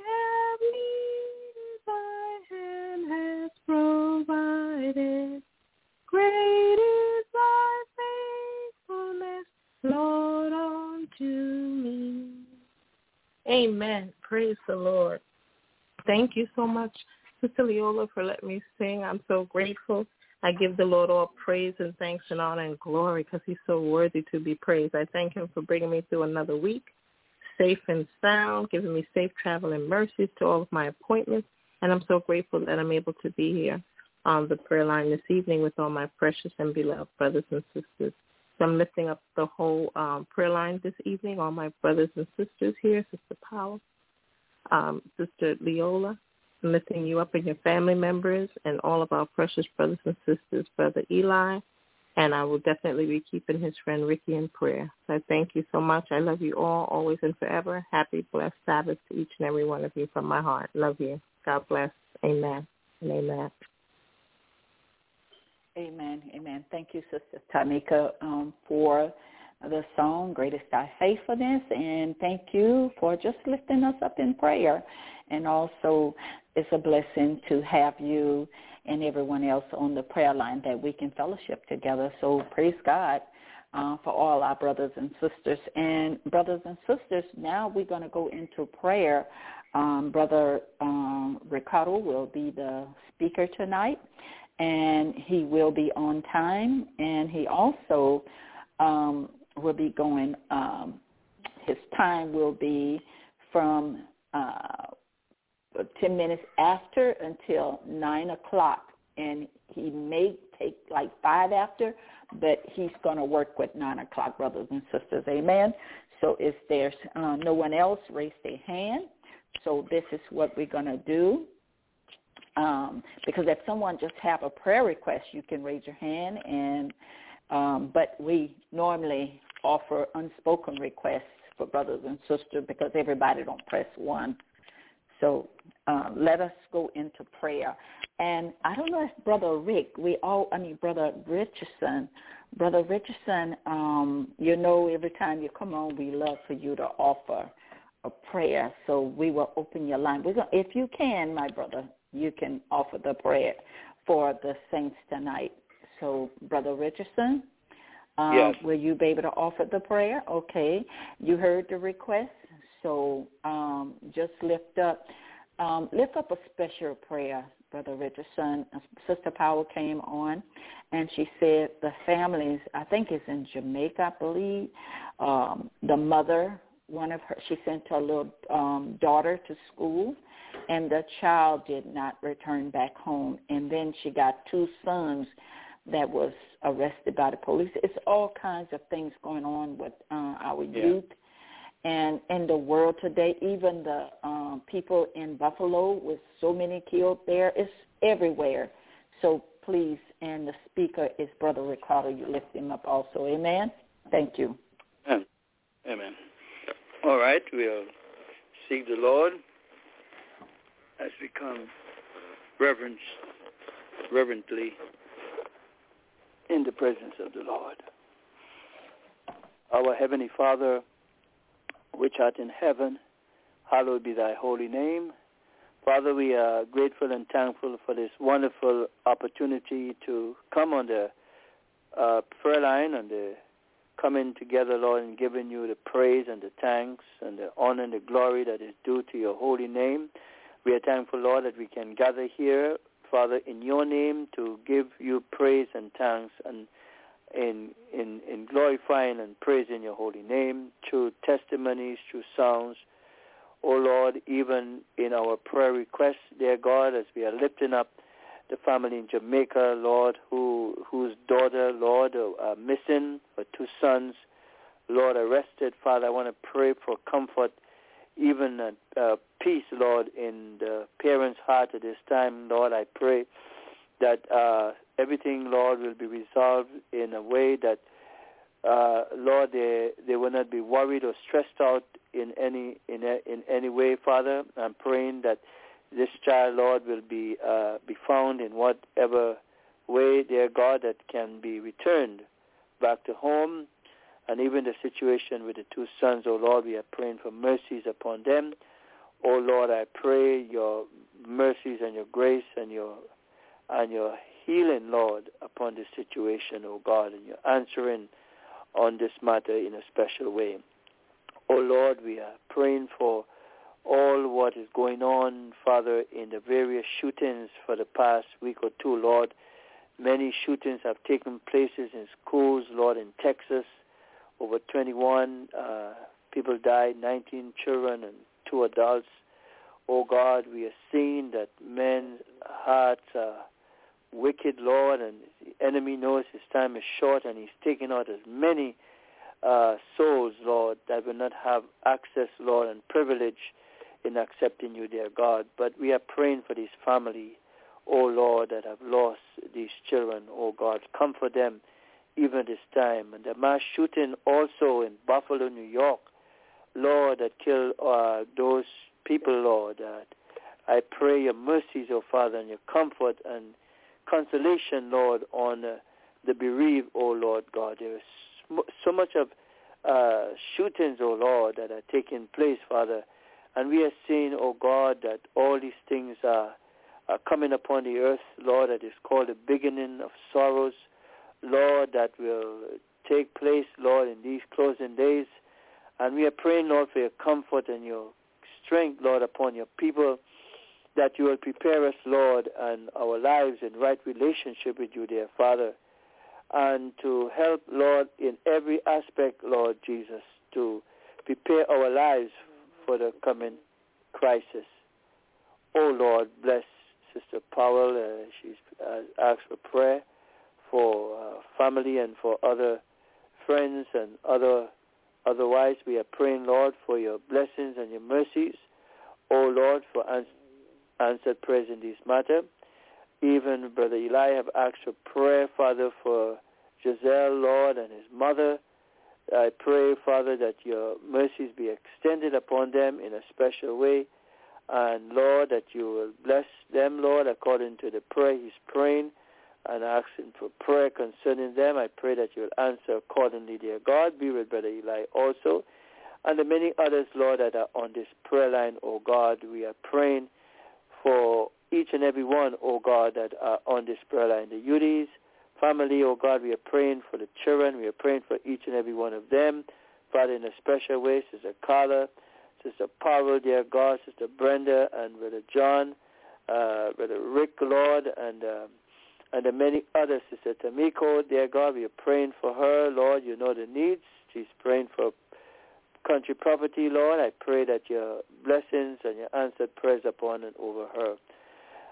have needed, thy hand has provided. Great is thy faithfulness, Lord, unto me. Amen. Praise the Lord. Thank you so much, Sister Leola, for letting me sing. I'm so grateful. I give the Lord all praise and thanks and honor and glory because he's so worthy to be praised. I thank him for bringing me through another week, safe and sound, giving me safe travel and mercies to all of my appointments. And I'm so grateful that I'm able to be here on the prayer line this evening with all my precious and beloved brothers and sisters. So I'm lifting up the whole prayer line this evening, all my brothers and sisters here, Sister Powell, Sister Leola. I'm lifting you up and your family members and all of our precious brothers and sisters, Brother Eli, and I will definitely be keeping his friend Ricky in prayer. So I thank you so much. I love you all, always and forever. Happy, blessed Sabbath to each and every one of you from my heart. Love you. God bless. Amen and amen. Amen. Amen. Thank you, Sister Tamika, for the song, Great is Thy Faithfulness, and thank you for just lifting us up in prayer. And also, it's a blessing to have you and everyone else on the prayer line that we can fellowship together. So praise God for all our brothers and sisters. And brothers and sisters, now we're going to go into prayer. Brother Ricardo will be the speaker tonight, and he will be on time, and he also will be going, his time will be from 10 minutes after until 9 o'clock, and he may take like 5 after, but he's going to work with 9 o'clock, brothers and sisters. Amen. So if there's no one else, raise their hand. So this is what we're going to do. Because if someone just have a prayer request, you can raise your hand, and but we normally offer unspoken requests for brothers and sisters because everybody don't press one. So let us go into prayer. And I don't know if Brother Rick, Brother Richardson, you know, every time you come on, we love for you to offer a prayer. So we will open your line. If you can, my brother, you can offer the prayer for the saints tonight. So, Brother Richardson, yes. Will you be able to offer the prayer? Okay. You heard the request. So just lift up a special prayer, Brother Richardson. Sister Powell came on, and she said the families, I think it's in Jamaica, I believe, the mother, she sent her little daughter to school, and the child did not return back home. And then she got 2 sons that was arrested by the police. It's all kinds of things going on with our youth and in the world today. Even the people in Buffalo with so many killed there, it's everywhere. So please, and the speaker is Brother Ricardo. You lift him up also. Amen. Thank you. Amen. All right, we'll seek the Lord as we come reverently in the presence of the Lord. Our Heavenly Father, which art in heaven, hallowed be thy holy name. Father, we are grateful and thankful for this wonderful opportunity to come on the prayer line and the coming together, Lord, and giving you the praise and the thanks and the honor and the glory that is due to your holy name. We are thankful, Lord, that we can gather here, Father, in your name to give you praise and thanks and in glorifying and praising your holy name through testimonies, through songs. Oh, Lord, even in our prayer requests, dear God, as we are lifting up the family in Jamaica, Lord, whose daughter, Lord, are missing, her 2 sons, Lord, arrested. Father, I want to pray for comfort, even peace, Lord, in the parents' heart at this time. Lord, I pray that everything, Lord, will be resolved in a way that, Lord, they will not be worried or stressed out in any way, Father. I'm praying that this child, Lord, will be found in whatever way, dear God, that can be returned back to home. And even the situation with the 2 sons, oh Lord, we are praying for mercies upon them. Oh Lord, I pray your mercies and your grace and your healing, Lord, upon this situation, oh God, and your answering on this matter in a special way. Oh Lord, we are praying for all what is going on, Father, in the various shootings for the past week or 2, Lord. Many shootings have taken places in schools, Lord, in Texas. Over 21 people died, 19 children and 2 adults. Oh God, we are seeing that men's hearts are wicked, Lord, and the enemy knows his time is short, and he's taking out as many souls, Lord, that will not have access, Lord, and privilege in accepting you, dear God. But we are praying for this family, oh Lord, that have lost these children. Oh God, comfort them even this time. And the mass shooting also in Buffalo, New York, Lord, that killed those people, Lord, that I pray your mercies, oh Father, and your comfort and consolation, Lord, on the bereaved, oh Lord God. There is so much of shootings, oh Lord, that are taking place, Father. And we are seeing, oh God, that all these things are coming upon the earth, Lord, that is called the beginning of sorrows, Lord, that will take place, Lord, in these closing days. And we are praying, Lord, for your comfort and your strength, Lord, upon your people, that you will prepare us, Lord, and our lives in right relationship with you, dear Father, and to help, Lord, in every aspect, Lord Jesus, to prepare our lives for the coming crisis. Oh, Lord, bless Sister Powell. She's asked for prayer for family and for other friends and otherwise. We are praying, Lord, for your blessings and your mercies. Oh, Lord, for answered prayers in this matter. Even Brother Eli have asked for prayer, Father, for Giselle, Lord, and his mother. I pray, Father, that your mercies be extended upon them in a special way. And, Lord, that you will bless them, Lord, according to the prayer he's praying and asking for prayer concerning them. I pray that you will answer accordingly, dear God. Be with Brother Eli also. And the many others, Lord, that are on this prayer line, oh God, we are praying for each and every one, oh God, that are on this prayer line. The Udis family, oh God, we are praying for the children. We are praying for each and every one of them. Father, in a special way, Sister Carla, Sister Powell, dear God, Sister Brenda, and Brother John, Brother Rick, Lord, and the many others, Sister Tamiko, dear God, we are praying for her, Lord. You know the needs. She's praying for country property, Lord. I pray that your blessings and your answered prayers upon and over her.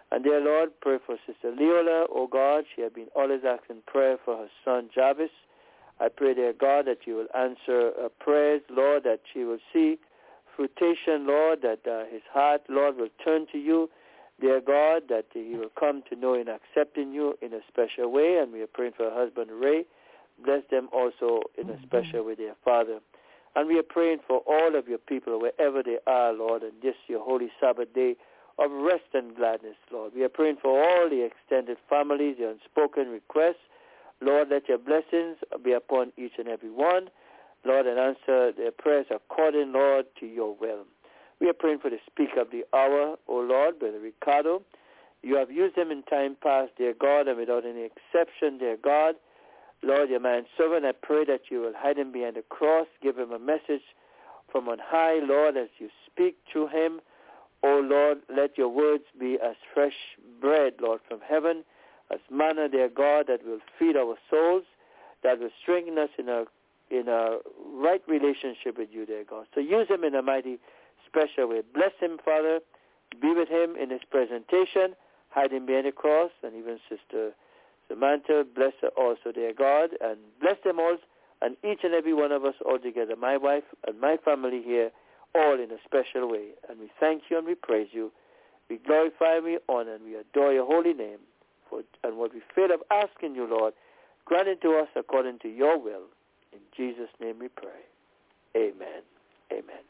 And dear Lord, pray for Sister Leola, oh God. She has been always asking prayer for her son Jarvis. I pray, dear God, that you will answer her prayers, Lord, that she will see fruition, Lord, that his heart, Lord, will turn to you, dear God, that he will come to know and accepting you in a special way. And we are praying for her husband, Ray. Bless them also in a special way, dear Father. And we are praying for all of your people, wherever they are, Lord, and this your holy Sabbath day of rest and gladness, Lord. We are praying for all the extended families, your unspoken requests. Lord, let your blessings be upon each and every one, Lord, and answer their prayers according, Lord, to your will. We are praying for the speaker of the hour, O Lord, Brother Ricardo. You have used him in time past, dear God, and without any exception, dear God. Lord, your manservant, I pray that you will hide him behind the cross, give him a message from on high, Lord, as you speak to him. O Lord, let your words be as fresh bread, Lord, from heaven, as manna, dear God, that will feed our souls, that will strengthen us in a right relationship with you, dear God. So use him in a mighty, special way. Bless him, Father. Be with him in his presentation. Hide him behind the cross. And even Sister Samantha, bless her also, dear God. And bless them all, and each and every one of us all together, my wife and my family here, all in a special way. And we thank you and we praise you. We glorify and we honor and we adore your holy name. And what we fail of asking you, Lord, grant it to us according to your will. In Jesus' name we pray. Amen. Amen.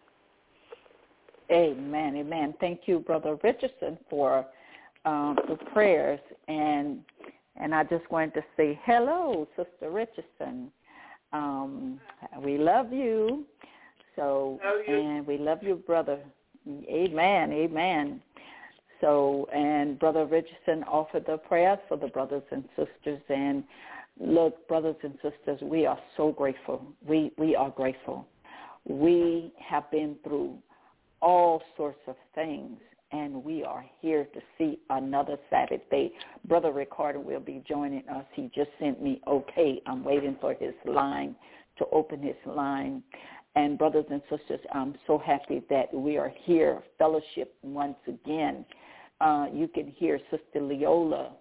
Amen. Amen. Thank you, Brother Richardson, for the prayers. And I just wanted to say hello, Sister Richardson. We love you. And we love you, brother. Amen. Amen. So, and Brother Richardson offered the prayers for the brothers and sisters. And look, brothers and sisters, we are so grateful. We are grateful. We have been through all sorts of things, and we are here to see another Sabbath day. Brother Ricardo will be joining us. He just sent me okay. I'm waiting for his line to open his line. And brothers and sisters, I'm so happy that we are here, fellowship once again. You can hear Sister Leola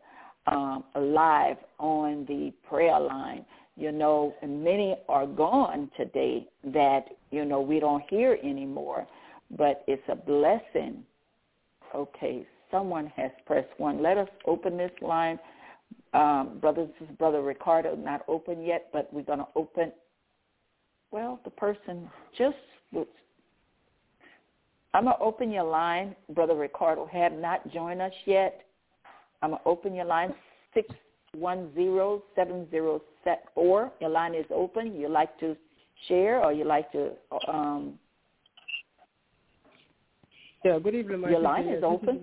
live on the prayer line. You know, and many are gone today that, you know, we don't hear anymore. But it's a blessing. Okay, someone has pressed 1. Let us open this line. Brother Ricardo, not open yet, but we're going to open. Well, the person just was. I'm going to open your line. Brother Ricardo have not joined us yet. I'm going to open your line, 610-704. Your line is open. You like to share or you like to... Yeah, good evening, my your line is open.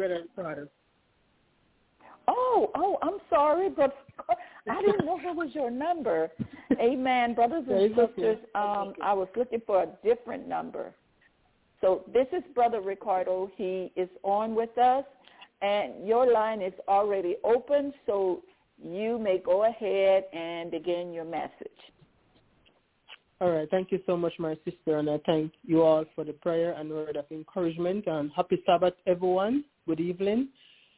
Oh, I'm sorry, but I didn't know that was your number. Amen, brothers and sisters. I was looking for a different number. So this is Brother Ricardo. He is on with us, and your line is already open, so you may go ahead and begin your message. All right. Thank you so much, my sister, and I thank you all for the prayer and word of encouragement. And happy Sabbath, everyone. Good evening.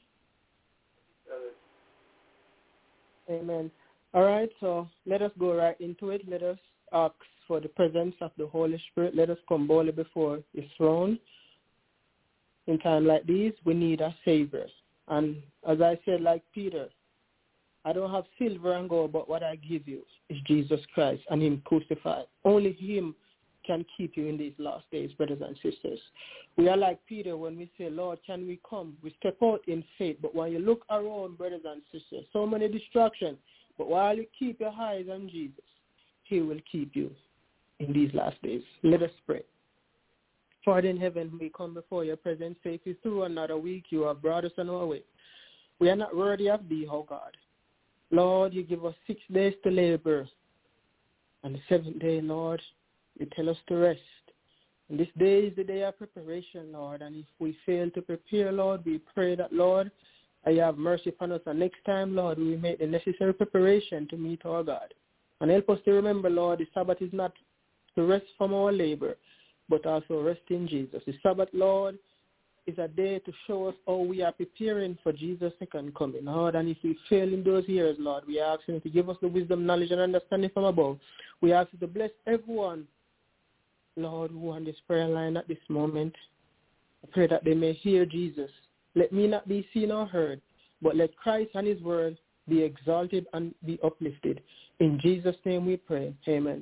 Amen. All right, so let us go right into it. Let us ask for the presence of the Holy Spirit. Let us come boldly before his throne. In times like these, we need a Savior. And as I said, like Peter, I don't have silver and gold, but what I give you is Jesus Christ and him crucified. Only him can keep you in these last days, brothers and sisters. We are like Peter when we say, Lord, can we come? We step out in faith. But when you look around, brothers and sisters, so many distractions. But while you keep your eyes on Jesus, he will keep you in these last days. Let us pray. Father in heaven, we come before your presence safely through another week. You have brought us on our way. We are not worthy of thee, oh God. Lord, you give us 6 days to labor. And the 7th day, Lord, you tell us to rest. And this day is the day of preparation, Lord. And if we fail to prepare, Lord, we pray that, Lord, you have mercy upon us. And next time, Lord, we make the necessary preparation to meet our God. And help us to remember, Lord, the Sabbath is not to rest from our labor, but also rest in Jesus. The Sabbath, Lord, is a day to show us how we are preparing for Jesus' second coming, Lord. And if we fail in those years, Lord, we ask you to give us the wisdom, knowledge, and understanding from above. We ask you to bless everyone, Lord, who on this prayer line at this moment. I pray that they may hear Jesus. Let me not be seen or heard, but let Christ and his word be exalted and be uplifted. In Jesus' name we pray. Amen.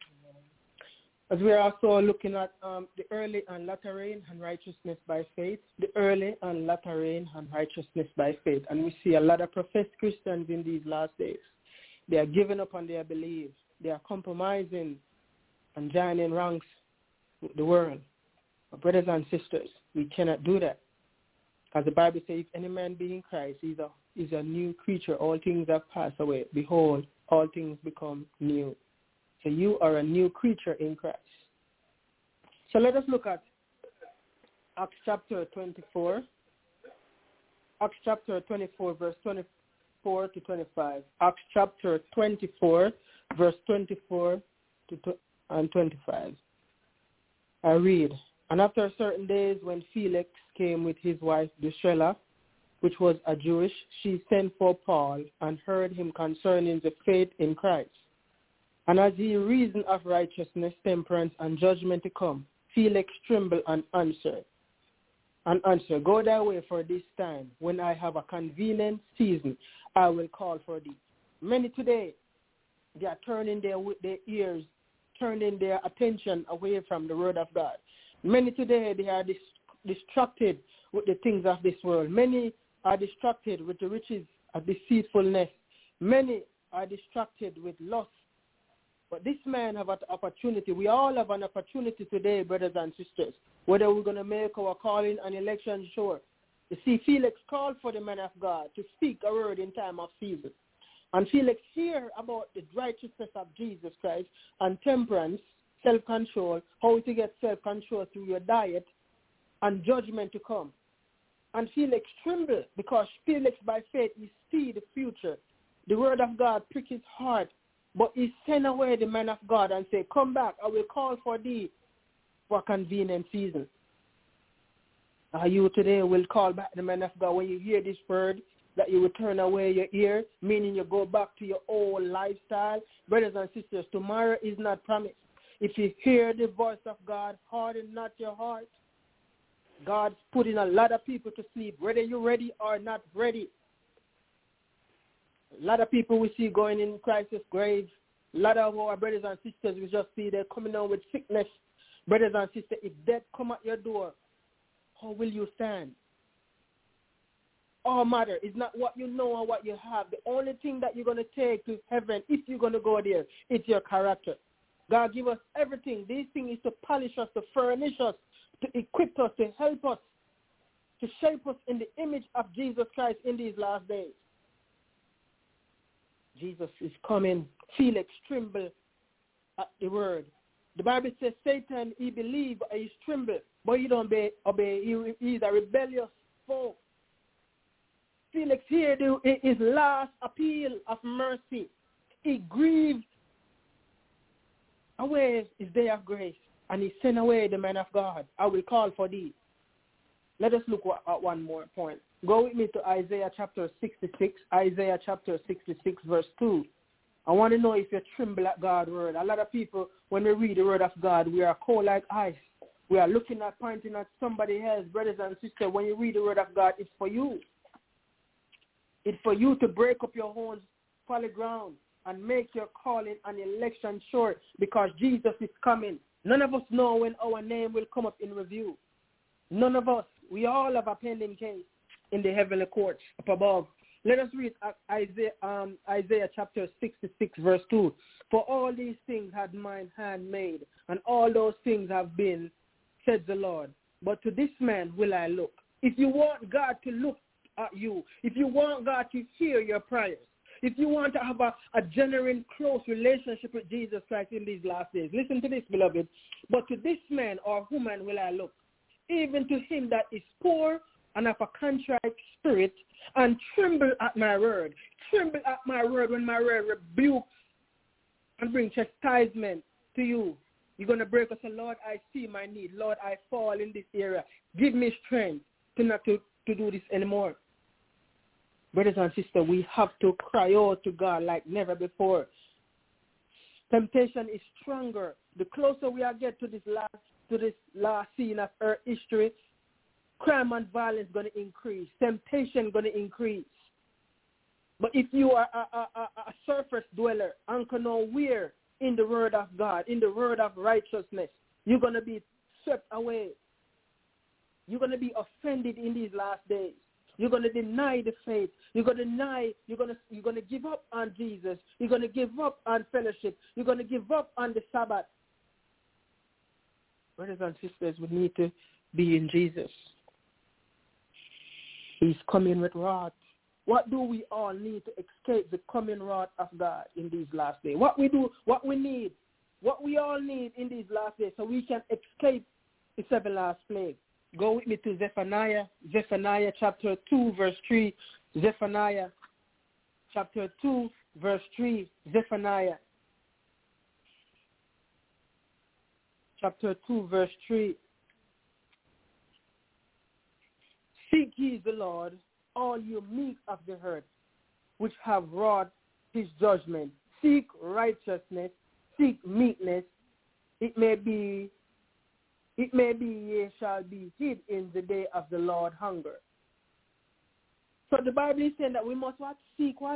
As we are also looking at the early and latter rain and righteousness by faith, the early and latter rain and righteousness by faith. And we see a lot of professed Christians in these last days. They are giving up on their beliefs. They are compromising and joining ranks with the world. But brothers and sisters, we cannot do that. As the Bible says, if any man be in Christ, he's a new creature. All things have passed away. Behold, all things become new. So you are a new creature in Christ. So let us look at Acts chapter 24. Acts chapter 24, verse 24 to 25. Acts chapter 24, verse 24 and 25. I read, and after certain days when Felix came with his wife Drusilla, which was a Jewish, she sent for Paul and heard him concerning the faith in Christ. And as he reasoned of righteousness, temperance, and judgment to come, Felix trembled and answered, Go thy way for this time. When I have a convenient season, I will call for thee. Many today, they are turning their ears, turning their attention away from the word of God. Many today, they are distracted with the things of this world. Many are distracted with the riches of deceitfulness. Many are distracted with lust. But this man have an opportunity. We all have an opportunity today, brothers and sisters, whether we're going to make our calling and election sure. You see, Felix called for the man of God to speak a word in time of season. And Felix hear about the righteousness of Jesus Christ and temperance, self-control, how to get self-control through your diet, and judgment to come. And Felix trembled because Felix, by faith, he see the future. The word of God prick his heart. But he sent away the man of God and said, come back, I will call for thee for a convenient season. You today will call back the man of God when you hear this word, that you will turn away your ear, meaning you go back to your old lifestyle. Brothers and sisters, tomorrow is not promised. If you hear the voice of God, harden not your heart. God's putting a lot of people to sleep, whether you're ready or not ready. A lot of people we see going in crisis graves. A lot of our brothers and sisters, we just see they're coming down with sickness. Brothers and sisters, if death come at your door, how will you stand? All matter is not what you know or what you have. The only thing that you're going to take to heaven, if you're going to go there, is your character. God give us everything. This thing is to polish us, to furnish us, to equip us, to help us, to shape us in the image of Jesus Christ in these last days. Jesus is coming. Felix trembled at the word. The Bible says Satan, he believed, he trembled, but he don't obey. He is a rebellious foe. Felix here his last appeal of mercy. He grieved away his day of grace, and he sent away the man of God. I will call for thee. Let us look at one more point. Go with me to Isaiah chapter 66. Isaiah chapter 66, verse 2. I want to know if you tremble at God's word. A lot of people, when we read the word of God, we are cold like ice. We are looking at, pointing at somebody else. Brothers and sisters, when you read the word of God, it's for you. It's for you to break up your own solid ground and make your calling and election sure, because Jesus is coming. None of us know when our name will come up in review. None of us. We all have a pending case in the heavenly courts up above. Let us read Isaiah chapter 66, verse 2. For all these things had mine hand made, and all those things have been, says the Lord. But to this man will I look. If you want God to look at you, if you want God to hear your prayers, if you want to have a genuine, close relationship with Jesus Christ in these last days, listen to this, beloved. But to this man or woman will I look, even to him that is poor and of a contrite spirit, and tremble at my word. Tremble at my word when my word rebukes and bring chastisement to you. You're going to break us and Lord, I see my need. Lord, I fall in this area. Give me strength. to do this anymore. Brothers and sisters, we have to cry out to God like never before. Temptation is stronger. The closer we are get to this last scene of earth history, crime and violence going to increase. Temptation going to increase. But if you are a surface dweller, anchor nowhere in the word of God, in the word of righteousness, you're going to be swept away. You're going to be offended in these last days. You're going to deny the faith. You're going to give up on Jesus. You're going to give up on fellowship. You're going to give up on the Sabbath. Brothers and sisters, we need to be in Jesus. He's coming with wrath. What do we all need to escape the coming wrath of God in these last days? What we all need in these last days so we can escape the 7 last plague. Go with me to Zephaniah chapter 2, verse 3. Zephaniah chapter 2, verse 3. Zephaniah chapter 2, verse 3. Seek ye the Lord, all you meek of the earth, which have wrought his judgment. Seek righteousness, seek meekness. It may be ye shall be hid in the day of the Lord hunger. So the Bible is saying that we must what? Seek what?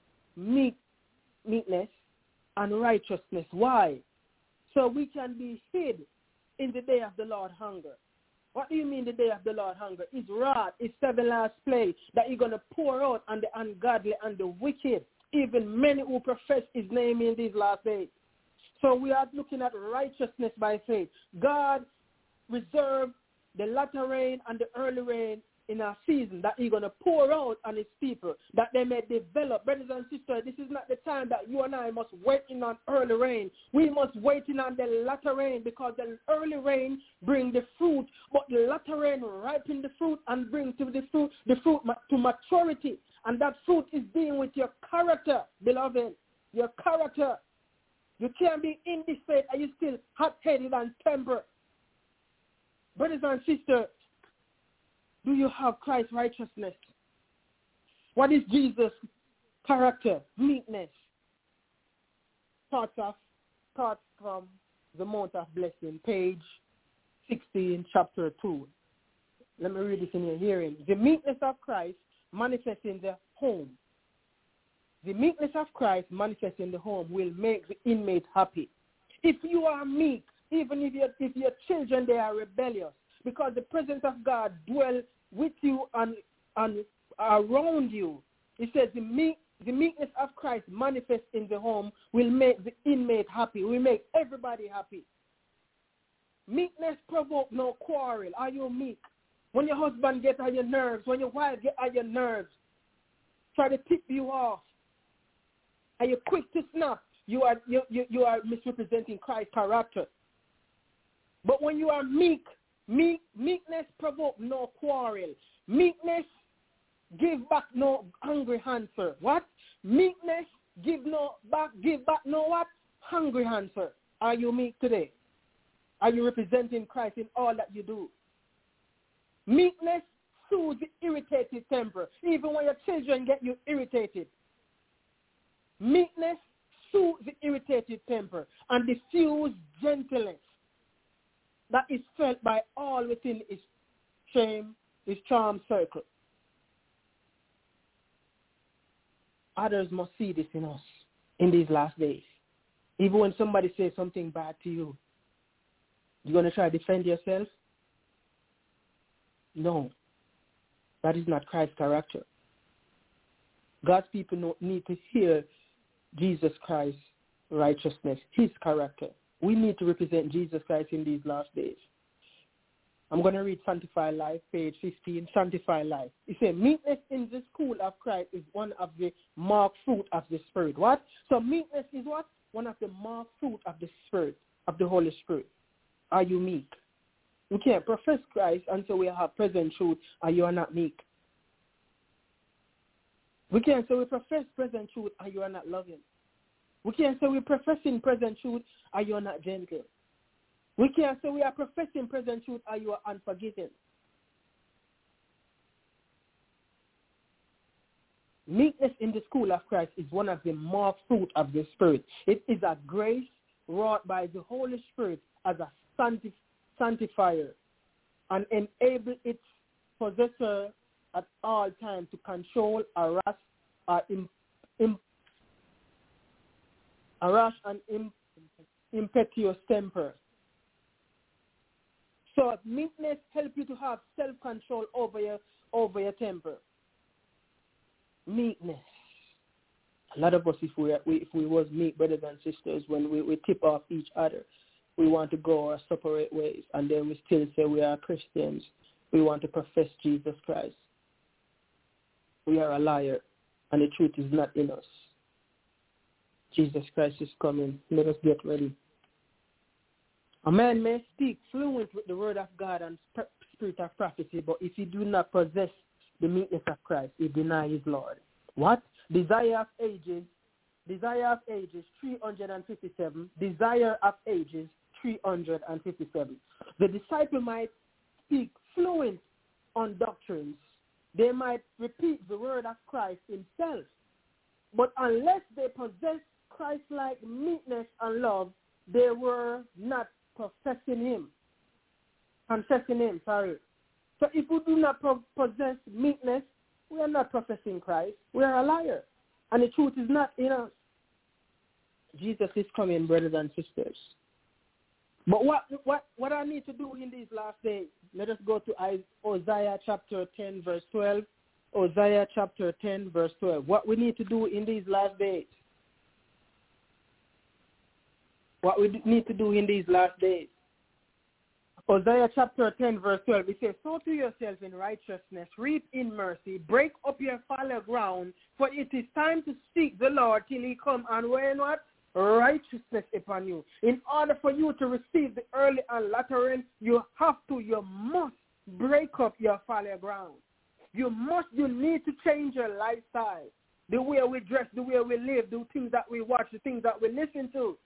Meekness and righteousness. Why? So we can be hid in the day of the Lord hunger. What do you mean the day of the Lord hunger? It's wrath, it's 7 last plague that you're going to pour out on the ungodly and the wicked, even many who profess his name in these last days. So we are looking at righteousness by faith. God reserved the latter rain and the early rain in our season that he's going to pour out on his people, that they may develop. Brothers and sisters, this is not the time that you and I must wait in on early rain. We must wait in on the latter rain, because the early rain bring the fruit, but the latter rain ripen the fruit and bring to the fruit to maturity. And that fruit is dealing with your character, beloved, your character. You can't be in this faith and you still hot-headed and temper. Brothers and sisters, do you have Christ's righteousness? What is Jesus' character? Meekness. Thoughts from the Mount of Blessing, page 16, chapter 2. Let me read this in your hearing. The meekness of Christ manifests in the home. The meekness of Christ manifests in the home will make the inmate happy. If you are meek, even if your children, they are rebellious, because the presence of God dwells with you and around you. It says the meekness of Christ manifests in the home will make the inmate happy, will make everybody happy. Meekness provoke no quarrel. Are you meek? When your husband gets on your nerves, when your wife gets on your nerves, try to tip you off, are you quick to snap? You are misrepresenting Christ's character. But when you are meekness provoke no quarrel. Meekness give back no hungry answer. What? Meekness give back no what? Hungry answer. Are you meek today? Are you representing Christ in all that you do? Meekness soothes the irritated temper, even when your children get you irritated. Meekness soothes the irritated temper and diffuse gentleness that is felt by all within his charm circle. Others must see this in us in these last days. Even when somebody says something bad to you, you're going to try to defend yourself? No. That is not Christ's character. God's people need to hear Jesus Christ's righteousness, his character. We need to represent Jesus Christ in these last days. I'm going to read Sanctify Life, page 15, Sanctify Life. It says, meekness in the school of Christ is one of the marked fruit of the Spirit. What? So meekness is what? One of the marked fruit of the Spirit, of the Holy Spirit. Are you meek? We can't profess Christ until we have present truth and you are not meek. We can't say we profess present truth and you are not loving. We can't say we're professing present truth and you are not gentle. We can't say we are professing present truth and you are unforgiving. Meekness in the school of Christ is one of the more fruit of the Spirit. It is a grace wrought by the Holy Spirit as a sanctifier and enable its possessor at all times to control a rash and impetuous temper. So meekness helps you to have self-control over your temper. Meekness. A lot of us, if we was meek, brothers and sisters, when we tip off each other, we want to go our separate ways, and then we still say we are Christians. We want to profess Jesus Christ. We are a liar, and the truth is not in us. Jesus Christ is coming. Let us get ready. A man may speak fluent with the word of God and spirit of prophecy, but if he do not possess the meekness of Christ, he denies his Lord. What? Desire of ages 357. Desire of ages 357. The disciple might speak fluent on doctrines. They might repeat the word of Christ himself. But unless they possess Christ-like meekness and love, they were not confessing him. So if we do not possess meekness, we are not professing Christ. We are a liar. And the truth is not in us. Jesus is coming, brothers and sisters. But what I need to do in these last days, let us go to Isaiah chapter 10, verse 12. Isaiah chapter 10, verse 12. What we need to do in these last days. What we need to do in these last days. Isaiah chapter 10, verse 12, it says, sow to yourselves in righteousness, reap in mercy, break up your fallow ground, for it is time to seek the Lord till he come and rain what? Righteousness upon you. In order for you to receive the early and latter rain, you must break up your fallow ground. You need to change your lifestyle, the way we dress, the way we live, the things that we watch, the things that we listen to.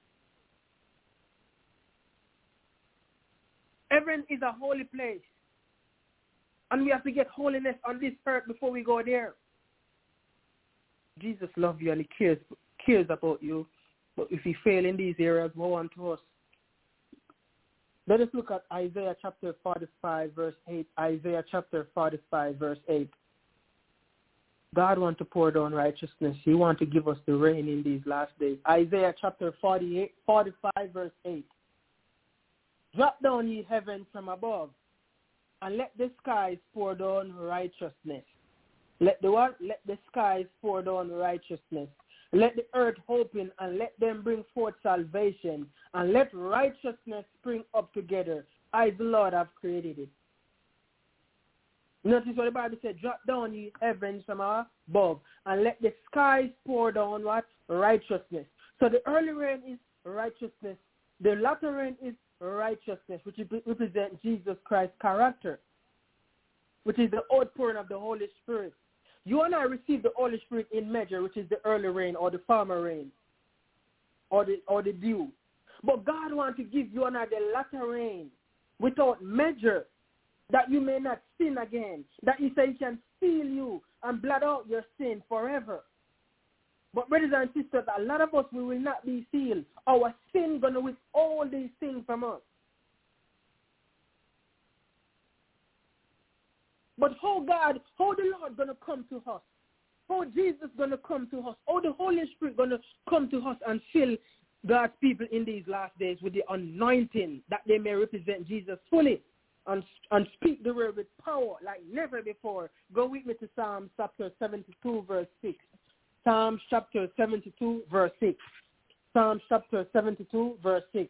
Heaven is a holy place. And we have to get holiness on this earth before we go there. Jesus loves you and he cares about you. But if you fail in these areas, woe unto us. Let us look at Isaiah chapter 45, verse 8. Isaiah chapter 45, verse 8. God wants to pour down righteousness. He wants to give us the rain in these last days. Isaiah chapter 45, verse 8. Drop down ye heavens from above, and let the skies pour down righteousness. Let the what? Let the skies pour down righteousness. Let the earth open, and let them bring forth salvation, and let righteousness spring up together. I, the Lord, have created it. Notice what the Bible said, drop down ye heavens from above, and let the skies pour down what? Righteousness. So the early rain is righteousness. The latter rain is righteousness, which represents Jesus Christ's character, which is the outpouring of the Holy Spirit. You and I receive the Holy Spirit in measure, which is the early rain or the former rain or the dew. But God wants to give you and I the latter rain without measure, that you may not sin again, that he says he can seal you and blot out your sin forever. But brothers and sisters, a lot of us, we will not be sealed. Our sin going to withhold these things from us. But how the Lord going to come to us? How Jesus going to come to us? How the Holy Spirit going to come to us and fill God's people in these last days with the anointing, that they may represent Jesus fully and speak the word with power like never before. Go with me to Psalm chapter 72, verse 6. Psalm chapter 72, verse 6. Psalm chapter 72, verse 6.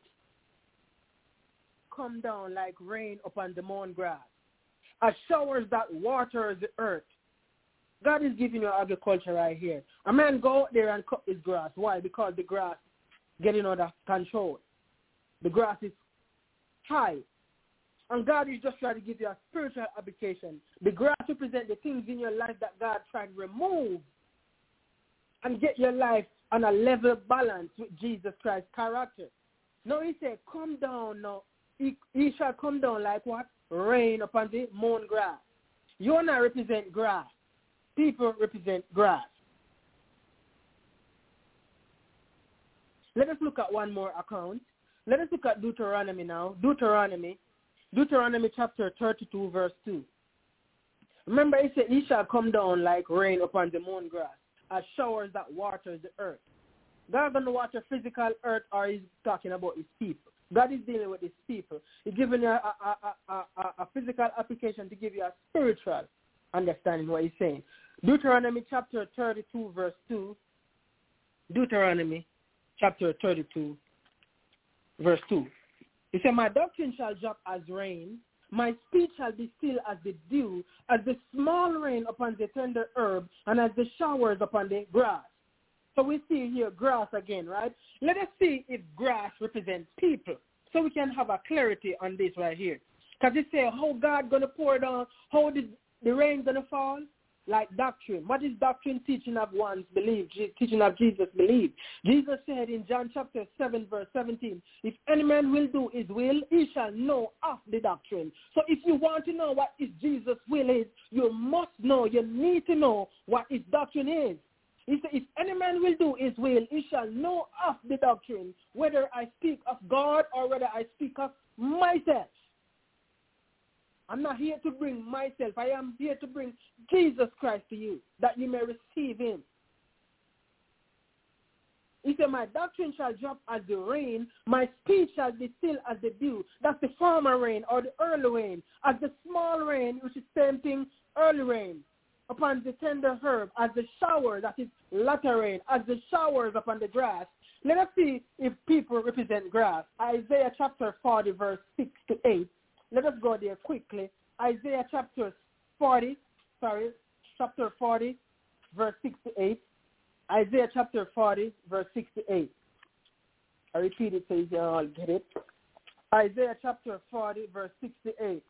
Come down like rain upon the mown grass, as showers that waters the earth. God is giving you agriculture right here. A man go out there and cut his grass. Why? Because the grass getting out of control. The grass is high. And God is just trying to give you a spiritual application. The grass represents the things in your life that God tried to remove and get your life on a level balance with Jesus Christ's character. Now he said, come down now. He shall come down like what? Rain upon the mown grass. You and I represent grass. People represent grass. Let us look at one more account. Let us look at Deuteronomy now. Deuteronomy chapter 32, verse 2. Remember, it said, he shall come down like rain upon the mown grass, as showers that waters the earth. God going to water physical earth, or he's talking about his people? God is dealing with his people. He's giving you a physical application to give you a spiritual understanding what he's saying. Deuteronomy chapter 32, verse 2. Deuteronomy chapter 32, verse 2. He said, my doctrine shall drop as rain. My speech shall be still as the dew, as the small rain upon the tender herb, and as the showers upon the grass. So we see here grass again, right? Let us see if grass represents people, so we can have a clarity on this right here. Because it says how God going to pour down, how the rain going to fall? Like doctrine. What is doctrine? Teaching of one's belief, teaching of Jesus' belief. Jesus said in John chapter 7, verse 17, if any man will do his will, he shall know of the doctrine. So if you want to know what is Jesus' will is, you must know, you need to know what his doctrine is. He said, if any man will do his will, he shall know of the doctrine, whether I speak of God or whether I speak of myself. I'm not here to bring myself. I am here to bring Jesus Christ to you, that you may receive him. He said, my doctrine shall drop as the rain. My speech shall be still as the dew. That's the former rain or the early rain. As the small rain, which is same thing, early rain. Upon the tender herb, as the shower, that is latter rain, as the showers upon the grass. Let us see if people represent grass. Isaiah chapter 40, verse 6 to 8. Let us go there quickly. Isaiah chapter 40, verse 6 to 8. Isaiah chapter 40, verse 6 to 8. I repeat it so you can all get it. Isaiah chapter 40, verse 6 to 8.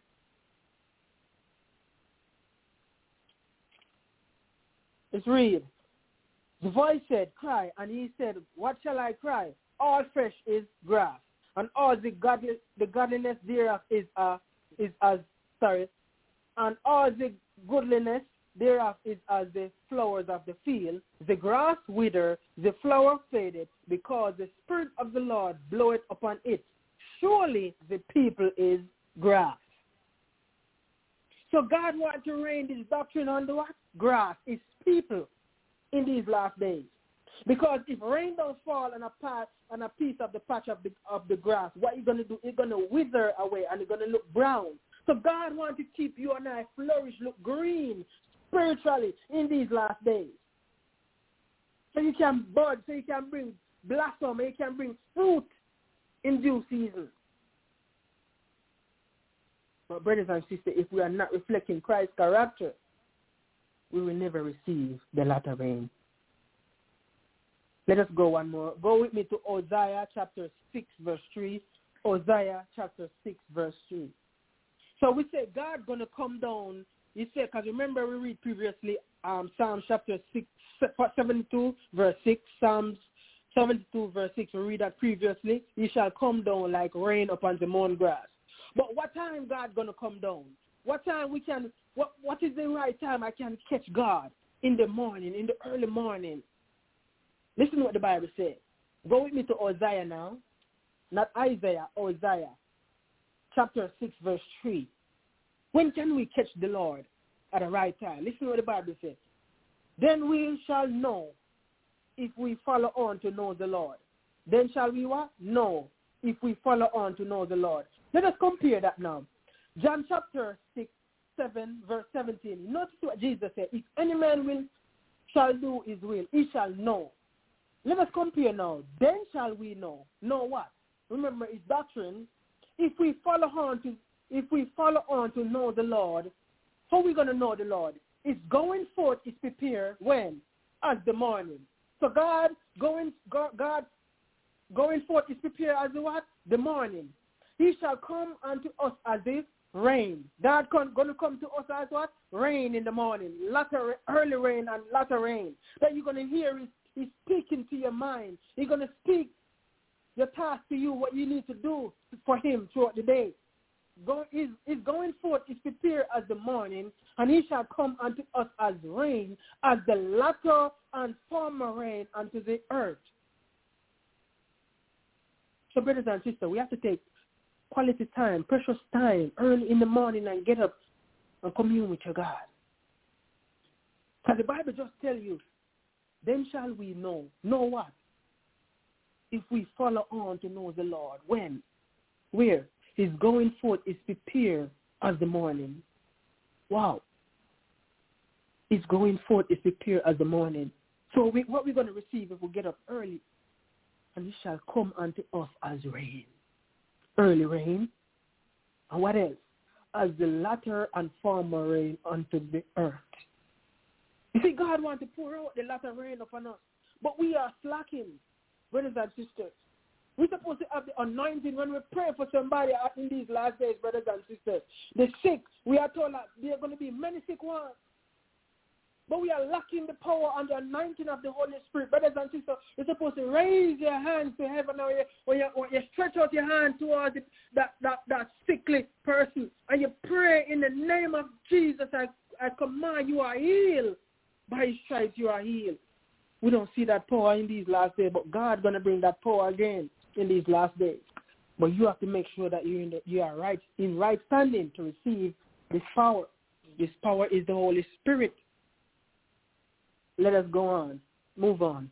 Let's read. The voice said, cry, and he said, what shall I cry? All flesh is grass, and all the godliness thereof and all the goodliness thereof is as the flowers of the field. The grass wither, the flower faded, because the Spirit of the Lord bloweth upon it. Surely the people is grass. So God wants to rain this doctrine on the what? Grass. It's people in these last days. Because if rain don't fall on a piece of the patch of the grass, what you're going to do, it's going to wither away and it's going to look brown. So God wants to keep you and I flourish, look green spiritually in these last days. So you can bud, so you can bring blossom, you can bring fruit in due season. But brothers and sisters, if we are not reflecting Christ's character, we will never receive the latter rain. Let us go one more. Go with me to Hosea chapter 6, verse 3. Hosea chapter 6, verse 3. So we say God going to come down. He said, because remember we read previously Psalm chapter 72, verse 6. Psalms 72, verse 6. We read that previously. He shall come down like rain upon the mown grass. But what time God going to come down? What time we can, what is the right time I can catch God? In the morning, in the early morning. Listen to what the Bible says. Go with me to Hosea now. Not Isaiah, Hosea. Chapter 6, verse 3. When can we catch the Lord at the right time? Listen to what the Bible says. Then we shall know if we follow on to know the Lord. Then shall we what? Know if we follow on to know the Lord. Let us compare that now. John chapter 6, 7, verse 17. Notice what Jesus said. If any man shall do his will, he shall know. Let us compare now. Then shall we know. Know what? Remember, it's doctrine. If we follow on to know the Lord, how are we going to know the Lord? It's going forth is prepared when? As the morning. So God going forth is prepared as the what? The morning. He shall come unto us as if rain. God going to come to us as what? Rain in the morning. Early rain and latter rain. That you're going to hear is speaking to your mind. He's going to speak your task to you, what you need to do for him throughout the day. Is going forth is prepared as the morning, and he shall come unto us as rain, as the latter and former rain unto the earth. So, brothers and sisters, we have to take quality time, precious time, early in the morning and get up and commune with your God. Because the Bible just tells you, then shall we know. Know what? If we follow on to know the Lord. When? Where? His going forth is prepared as the morning. Wow. His going forth is prepared as the morning. So what we're going to receive if we get up early, and it shall come unto us as rain. Early rain. And what else? As the latter and former rain unto the earth. You see, God wants to pour out the latter rain upon us. But we are slacking, brothers and sisters. We're supposed to have the anointing when we pray for somebody in these last days, brothers and sisters. The sick, we are told that there are going to be many sick ones. But we are lacking the power and the anointing of the Holy Spirit. Brothers and sisters, you're supposed to raise your hands to heaven when you stretch out your hand towards that sickly person. And you pray in the name of Jesus. I command you are healed. By his stripes you are healed. We don't see that power in these last days, but God's going to bring that power again in these last days. But you have to make sure that you are in right standing to receive this power. This power is the Holy Spirit. Let us go on. Move on.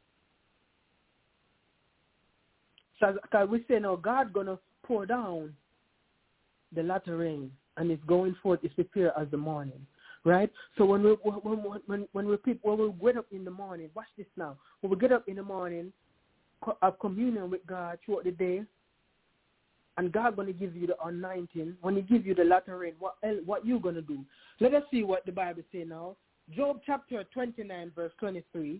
So because we say now God's going to pour down the latter rain, and it's going forth, it's prepared as the morning. Right? So when we get up in the morning, watch this now. When we get up in the morning, have communion with God throughout the day, and God's going to give you the anointing. When he gives you the latter rain, what you going to do? Let us see what the Bible says now. Job chapter 29, verse 23.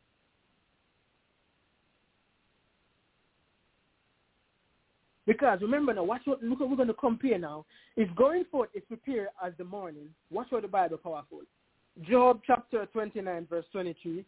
Because remember now, look what we're going to compare now. If going forth is prepared as the morning, watch what the Bible powerful. Job chapter 29, verse 23.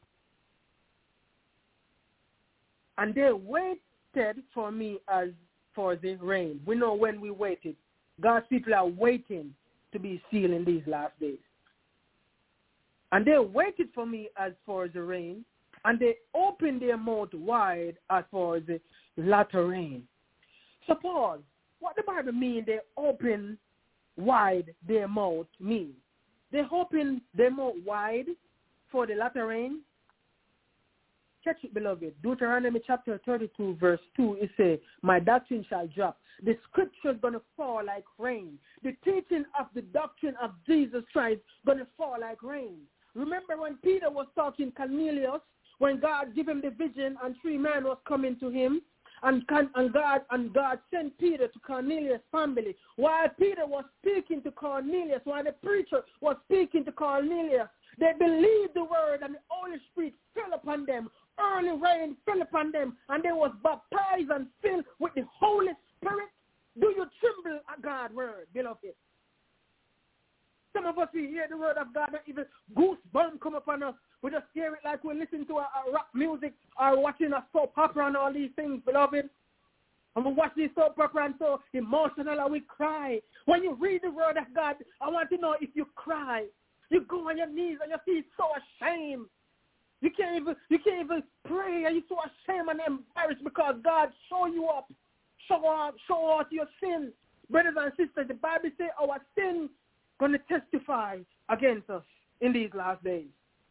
And they waited for me as for the rain. We know when we waited. God's people are waiting to be sealed in these last days. And they waited for me as for the rain, and they opened their mouth wide as for the latter rain. Suppose what the Bible means they open wide their mouth mean. They open their mouth wide for the latter rain. Catch it, beloved. Deuteronomy chapter 32, verse 2, it says, my doctrine shall drop. The scripture is going to fall like rain. The teaching of the doctrine of Jesus Christ is going to fall like rain. Remember when Peter was talking to Cornelius, when God gave him the vision and 3 men was coming to him, and God sent Peter to Cornelius' family. While Peter was speaking to Cornelius, while the preacher was speaking to Cornelius, they believed the word and the Holy Spirit fell upon them. Early rain fell upon them, and they was baptized and filled with the Holy Spirit. Do you tremble at God's word, beloved? Some of us, we hear the word of God and even goosebumps come upon us. We just hear it like we listen to a rock music or watching a soap opera and all these things, beloved. And we watch this soap opera and so emotional and we cry. When you read the word of God, I want to know if you cry. You go on your knees and you feel so ashamed. You can't even pray and you're so ashamed and embarrassed because God show you up. Show out your sin. Brothers and sisters, the Bible says our sin going to testify against us in these last days.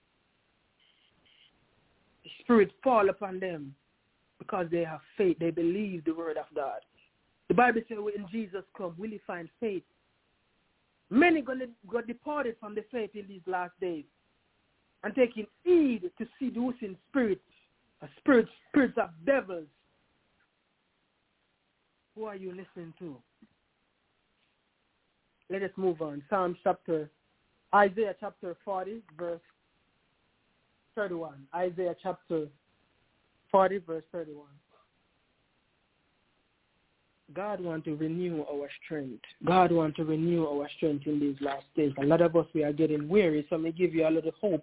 The Spirit fall upon them because they have faith. They believe the word of God. The Bible says when Jesus comes, will he find faith? Many going to go departed from the faith in these last days and taking heed to seducing spirits of devils. Who are you listening to? Let us move on. Isaiah chapter 40, verse 31. Isaiah chapter 40, verse 31. God wants to renew our strength. God wants to renew our strength in these last days. A lot of us, we are getting weary, so let me give you a little hope.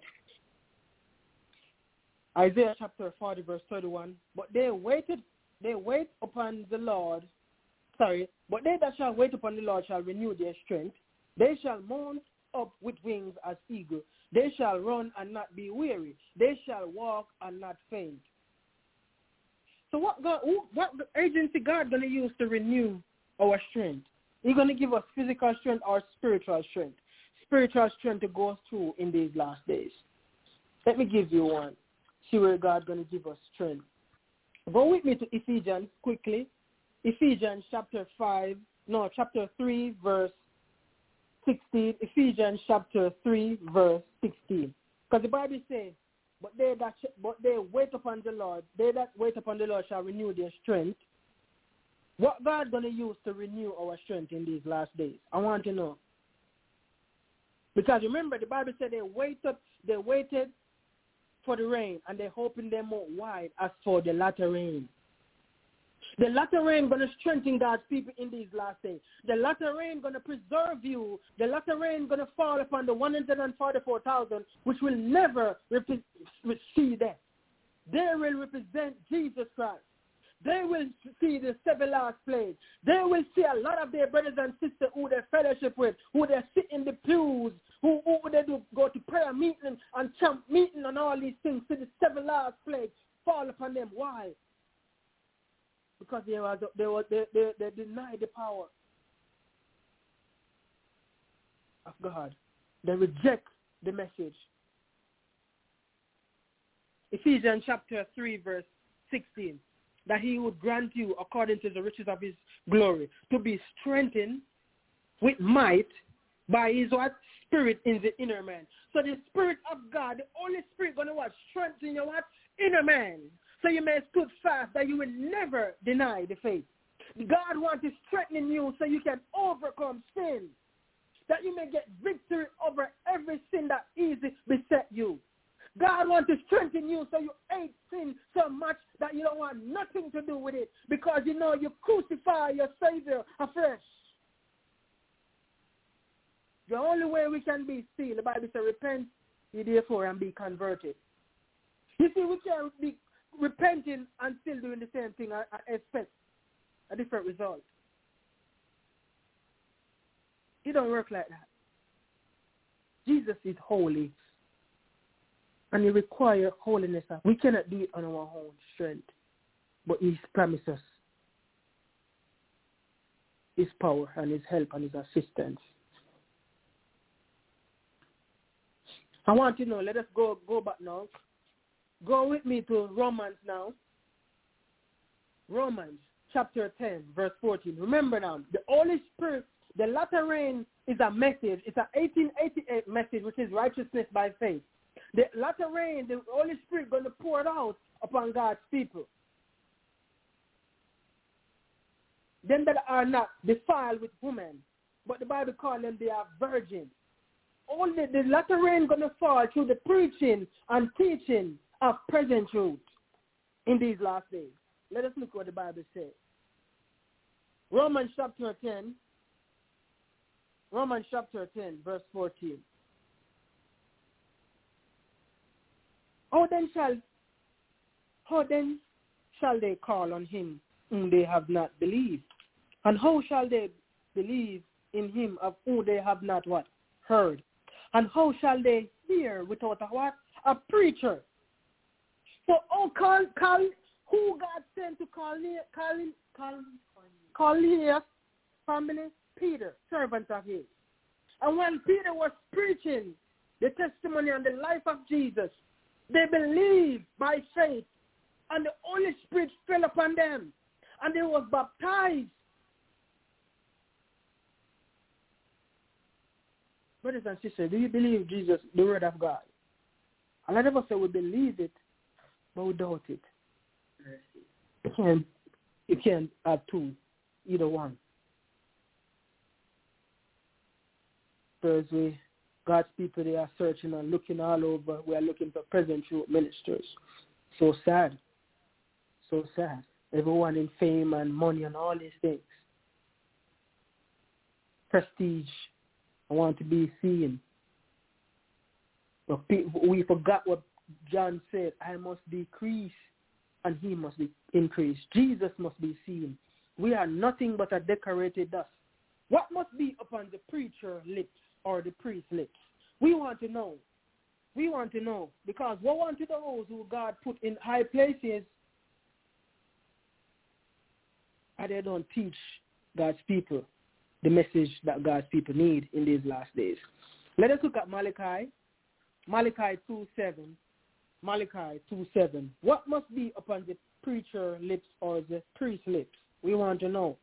Isaiah chapter 40, verse 31. But they wait upon the Lord. But they that shall wait upon the Lord shall renew their strength. They shall mount up with wings as eagle. They shall run and not be weary. They shall walk and not faint. So what agency God going to use to renew our strength? He's going to give us physical strength or spiritual strength? Spiritual strength to go through in these last days. Let me give you one. See where God's going to give us strength. Go with me to Ephesians quickly. Ephesians chapter 3, verse 16. Ephesians chapter 3, verse 16. Because the Bible says, but they wait upon the Lord, they that wait upon the Lord shall renew their strength. What God going to use to renew our strength in these last days? I want to know. Because remember, the Bible said they waited for the rain, and they hoping them more wide as for the latter rain. The latter rain going to strengthen God's people in these last days. The latter rain going to preserve you. The latter rain going to fall upon the 144,000, which will never see death. They will represent Jesus Christ. They will see the 7 last plagues. They will see a lot of their brothers and sisters who they fellowship with, who they sit in the pews, who they do go to prayer meeting and camp meeting and all these things. See the 7 last plagues fall upon them. Why? Because they denied the power of God. They reject the message. Ephesians chapter 3, verse 16. That he would grant you, according to the riches of his glory, to be strengthened with might by his what? Spirit in the inner man. So the Spirit of God, the Holy Spirit, going to what? Strengthen your what? Inner man. So you may stood fast that you will never deny the faith. God wants to strengthen you so you can overcome sin. That you may get victory over every sin that easily beset you. God wants to strengthen you so you hate sin so much that you don't want nothing to do with it because you know you crucify your Savior afresh. The only way we can be saved, the Bible says, repent ye therefore and be converted. You see, we can't be repenting and still doing the same thing and expect a different result. It don't work like that. Jesus is holy. And he requires holiness. We cannot do it on our own strength. But he promised us his power and his help and his assistance. I want to know, let us go back now. Go with me to Romans now. Romans chapter 10, verse 14. Remember now, the Holy Spirit, the latter rain is a message. It's an 1888 message, which is righteousness by faith. The latter rain, the Holy Spirit going to pour it out upon God's people. Them that are not defiled with women, but the Bible calls them they are virgins. Only the latter rain going to fall through the preaching and teaching of present truth in these last days. Let us look what the Bible says. Romans chapter 10, verse 14. How then shall they call on him whom they have not believed? And how shall they believe in him of whom they have not what? Heard? And how shall they hear without a what? A preacher. So who God sent to Cornelius' family? Peter, servant of his. And when Peter was preaching the testimony and the life of Jesus, they believed by faith, and the Holy Spirit fell upon them, and they was baptized. Brothers and sisters, do you believe Jesus, the Word of God? A lot of us say we believe it, but we doubt it. You can't have two, either one. Thursday, God's people, they are searching and looking all over. We are looking for present truth ministers. So sad. So sad. Everyone in fame and money and all these things. Prestige. I want to be seen. But we forgot what John said. I must decrease and he must be increased. Jesus must be seen. We are nothing but a decorated dust. What must be upon the preacher's lips or the priest's lips? We want to know. We want to know. Because we want to those who God put in high places and they don't teach God's people the message that God's people need in these last days. Let us look at Malachi 2:7. Malachi 2:7. What must be upon the preacher lips or the priest lips? We want to know.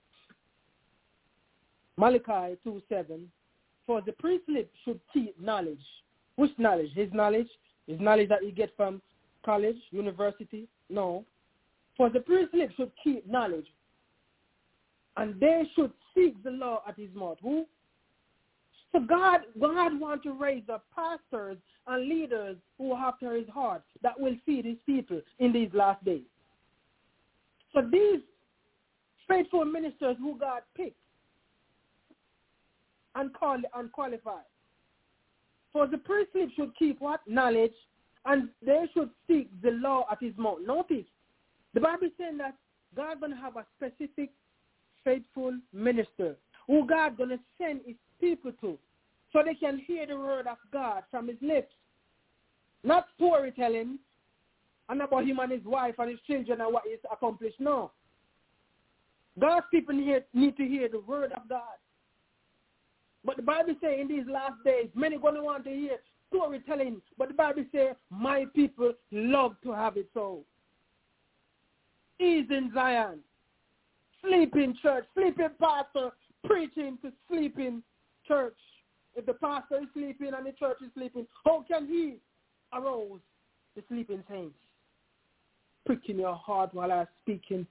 Malachi 2:7. For the priest lips should keep knowledge. Which knowledge? His knowledge? His knowledge that he gets from college, university? No. For the priest lips should keep knowledge. And they should seek the law at his mouth. Who? So God wants to raise up pastors and leaders who are after his heart that will feed his people in these last days. So these faithful ministers who God picked and called and qualified. For the priesthood should keep what? Knowledge, and they should seek the law at his mouth. Notice, the Bible is saying that God's going to have a specific faithful minister who God's going to send his people to so they can hear the word of God from his lips. Not storytelling and about him and his wife and his children and what he's accomplished. No. God's people need to hear the word of God. But the Bible says in these last days, many going to want to hear storytelling. But the Bible says, my people love to have it so. Ease in Zion. Sleeping church. Sleeping pastor preaching to sleeping church. If the pastor is sleeping and the church is sleeping, how can he arouse the sleeping saints? Pricking your heart while I'm speaking.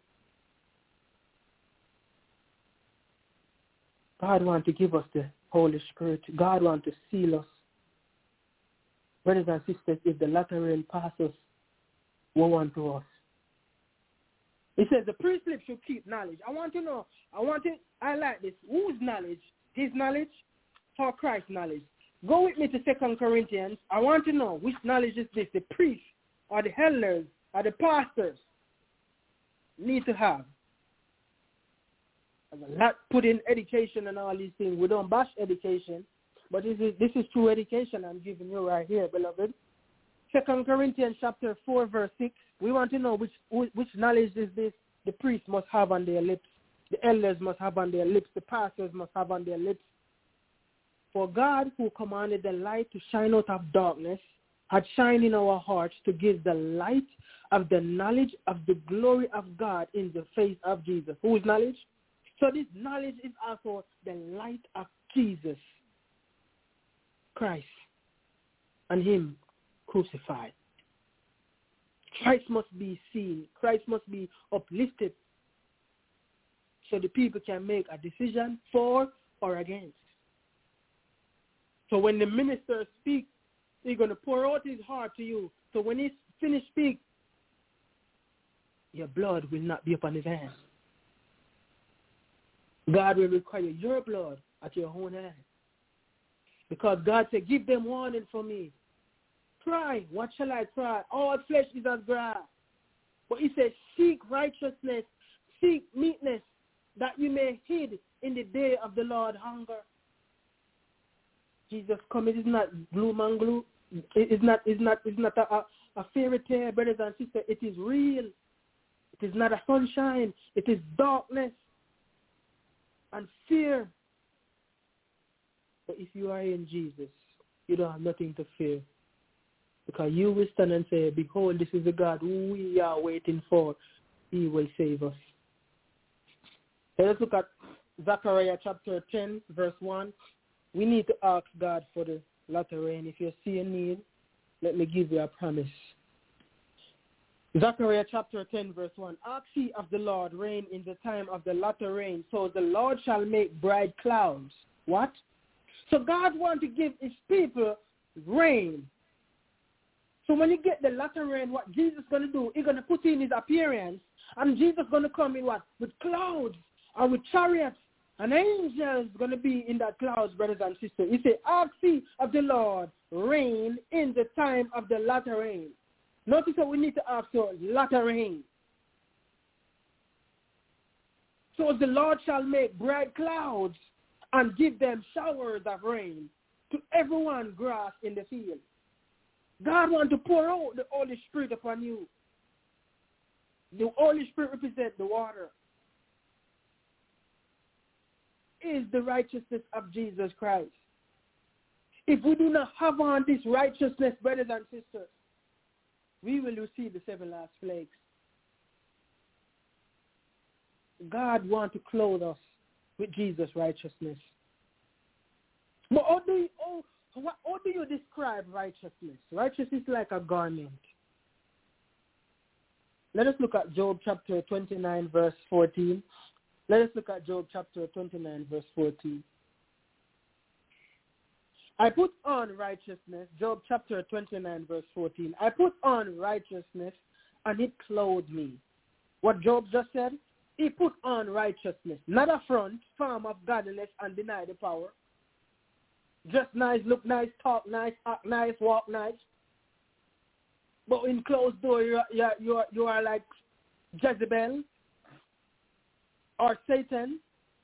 God wants to give us the Holy Spirit. God wants to seal us. Brothers and sisters, if the latter rain passes, woe unto us. He says the priest lips should keep knowledge. I want to know, I like this. Whose knowledge? His knowledge or Christ's knowledge? Go with me to 2 Corinthians. I want to know which knowledge is this, the priests or the elders or the pastors need to have. There's a lot put in education and all these things. We don't bash education, but this is true education I'm giving you right here, beloved. 2 Corinthians chapter 4, verse 6. We want to know which knowledge is this the priests must have on their lips, the elders must have on their lips, the pastors must have on their lips. For God, who commanded the light to shine out of darkness, had shined in our hearts to give the light of the knowledge of the glory of God in the face of Jesus. Whose knowledge? So this knowledge is also the light of Jesus Christ and him crucified. Christ must be seen. Christ must be uplifted so the people can make a decision for or against. So when the minister speaks, he's going to pour out his heart to you. So when he finishes speaking, your blood will not be upon his hands. God will require your blood at your own hand. Because God said, give them warning for me. Cry. What shall I cry? All flesh is as grass. But he said, seek righteousness, seek meekness, that you may hid in the day of the Lord hunger. Jesus come. It is not gloom and gloom. It's not a fairy tale, brothers and sisters. It is real. It is not a sunshine. It is darkness and fear. But if you are in Jesus, you don't have nothing to fear. Because you will stand and say, behold, this is the God who we are waiting for. He will save us. Let us look at Zechariah chapter 10, verse 1. We need to ask God for the latter rain. If you see a need, let me give you a promise. Zechariah chapter 10, verse 1. Ask ye of the Lord rain in the time of the latter rain, so the Lord shall make bright clouds. What? So God wants to give his people rain. So when you get the latter rain, what Jesus is going to do, he's going to put in his appearance, and Jesus is going to come in what? With clouds or with chariots. An angel is going to be in that clouds, brothers and sisters. He said, ask ye of the Lord rain in the time of the latter rain. Notice that we need to ask for latter rain. So the Lord shall make bright clouds and give them showers of rain to everyone grass in the field. God wants to pour out the Holy Spirit upon you. The Holy Spirit represents the water. is the righteousness of Jesus Christ. If we do not have on this righteousness, brothers and sisters, we will receive the 7 last plagues. God wants to clothe us with Jesus' righteousness. But how do you describe righteousness? Righteousness is like a garment. Let us look at Job chapter 29, verse 14. Let us look at Job chapter 29, verse 14. I put on righteousness, Job chapter 29, verse 14. I put on righteousness, and it clothed me. What Job just said? He put on righteousness, not a front, form of godliness, and deny the power. Just nice, look nice, talk nice, act nice, walk nice. But in closed door, you are like Jezebel or Satan.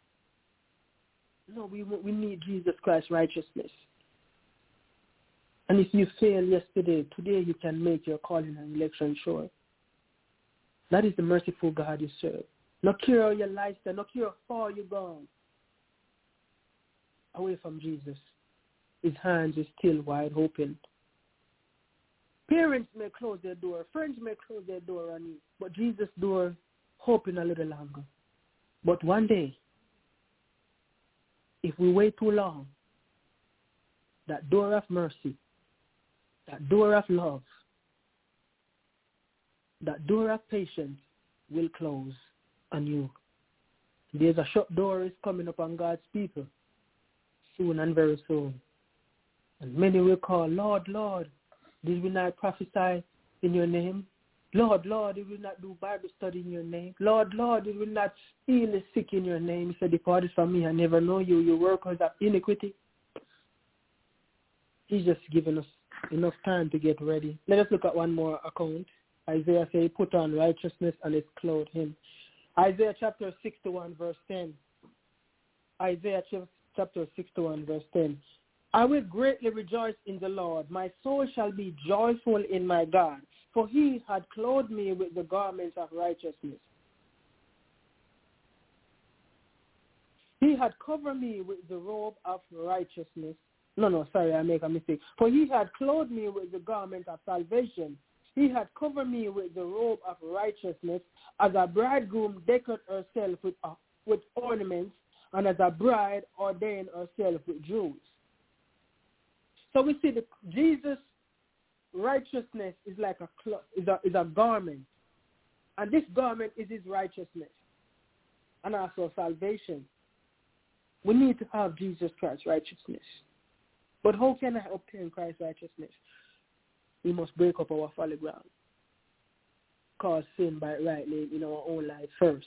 No, we need Jesus Christ's righteousness. And if you failed yesterday, today you can make your calling and election sure. That is the merciful God you serve. No care your lifestyle, no care how far you've gone. Away from Jesus. His hands are still wide open. Parents may close their door. Friends may close their door on you. But Jesus' door open a little longer. But one day, if we wait too long, that door of mercy, that door of love, that door of patience will close on you. There's a shut door is coming upon God's people soon and very soon. And many will call, Lord, Lord, did we not prophesy in your name? Lord, Lord, did we not do Bible study in your name? Lord, Lord, did we not heal the sick in your name? He said, depart from me, I never know you, you workers of iniquity. He's just given us enough time to get ready. Let us look at one more account. Isaiah said, put on righteousness and it clothed him. Isaiah chapter 61, verse 10. Isaiah chapter 61, verse 10. I will greatly rejoice in the Lord. My soul shall be joyful in my God, for he had clothed me with the garments of righteousness. He had covered me with the robe of righteousness. I make a mistake. For he had clothed me with the garment of salvation. He had covered me with the robe of righteousness, as a bridegroom decketh herself with ornaments, and as a bride ordained herself with jewels. So we see that Jesus' righteousness is like is a garment, and this garment is his righteousness, and also salvation. We need to have Jesus Christ's righteousness. But how can I obtain Christ's righteousness? We must break up our folly ground, cause sin by right name in our own life first.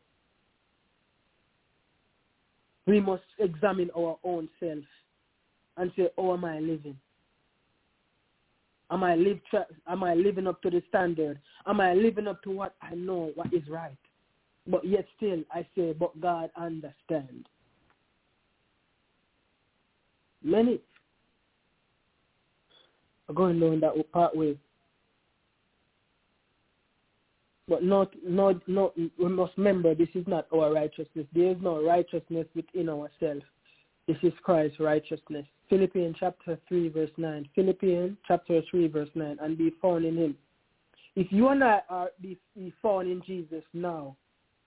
We must examine our own self and say, how am I living? Am I living up to the standard? Am I living up to what I know, what is right? But yet still I say, but God understands. Many are going down that pathway. But we must remember this is not our righteousness. There is no righteousness within ourselves. This is Christ's righteousness. Philippians chapter 3, verse 9. Philippians chapter 3, verse 9. And be found in him. If you and I are be found in Jesus now,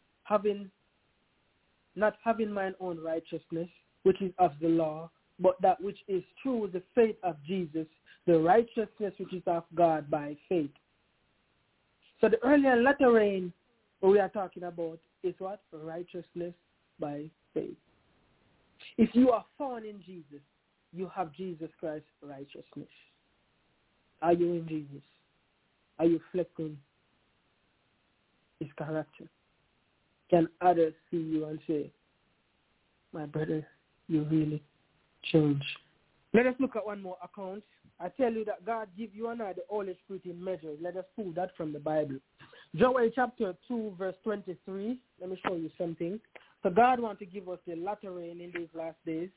not having mine own righteousness, which is of the law, but that which is through the faith of Jesus, the righteousness which is of God by faith. So the early and latter rain we are talking about is what? Righteousness by faith. If you are found in Jesus, you have Jesus Christ's righteousness. Are you in Jesus? Are you reflecting his character? Can others see you and say, my brother, you really changed? Let us look at one more account. I tell you that God give you and I the Holy Spirit in measure. Let us pull that from the Bible. Joel chapter 2, verse 23. Let me show you something. So God wants to give us the latter rain in these last days.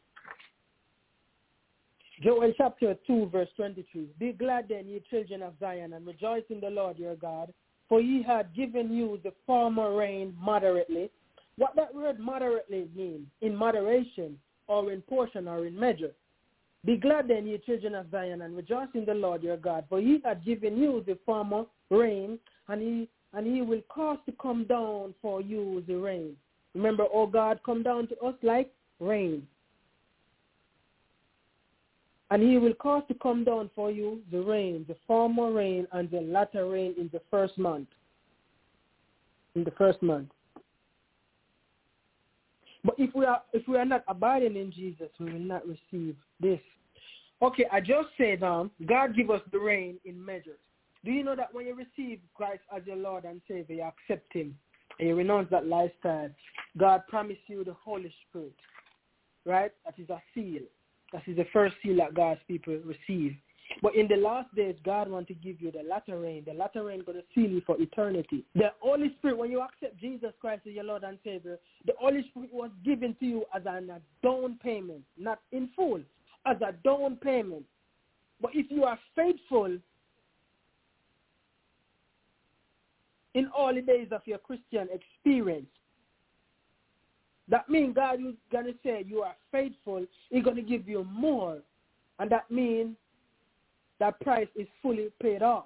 Joel chapter 2, verse 23. Be glad then, ye children of Zion, and rejoice in the Lord your God, for he had given you the former rain moderately. What that word moderately means, in moderation, or in portion, or in measure. Be glad then, ye children of Zion, and rejoice in the Lord your God, for he hath given you the former rain, and he will cause to come down for you the rain. Remember, oh God, come down to us like rain. And he will cause to come down for you the rain, the former rain and the latter rain in the first month. In the first month. But if we are not abiding in Jesus, we will not receive this. Okay, I just said God give us the rain in measures. Do you know that when you receive Christ as your Lord and Savior, you accept him, and you renounce that lifestyle, God promised you the Holy Spirit, right? That is a seal. That is the first seal that God's people receive. But in the last days, God wants to give you the latter rain. The latter rain is going to seal you for eternity. The Holy Spirit, when you accept Jesus Christ as your Lord and Savior, the Holy Spirit was given to you as a down payment, not in full, as a down payment. But if you are faithful in all the days of your Christian experience, that means God is going to say you are faithful, he's going to give you more. And that means that price is fully paid off.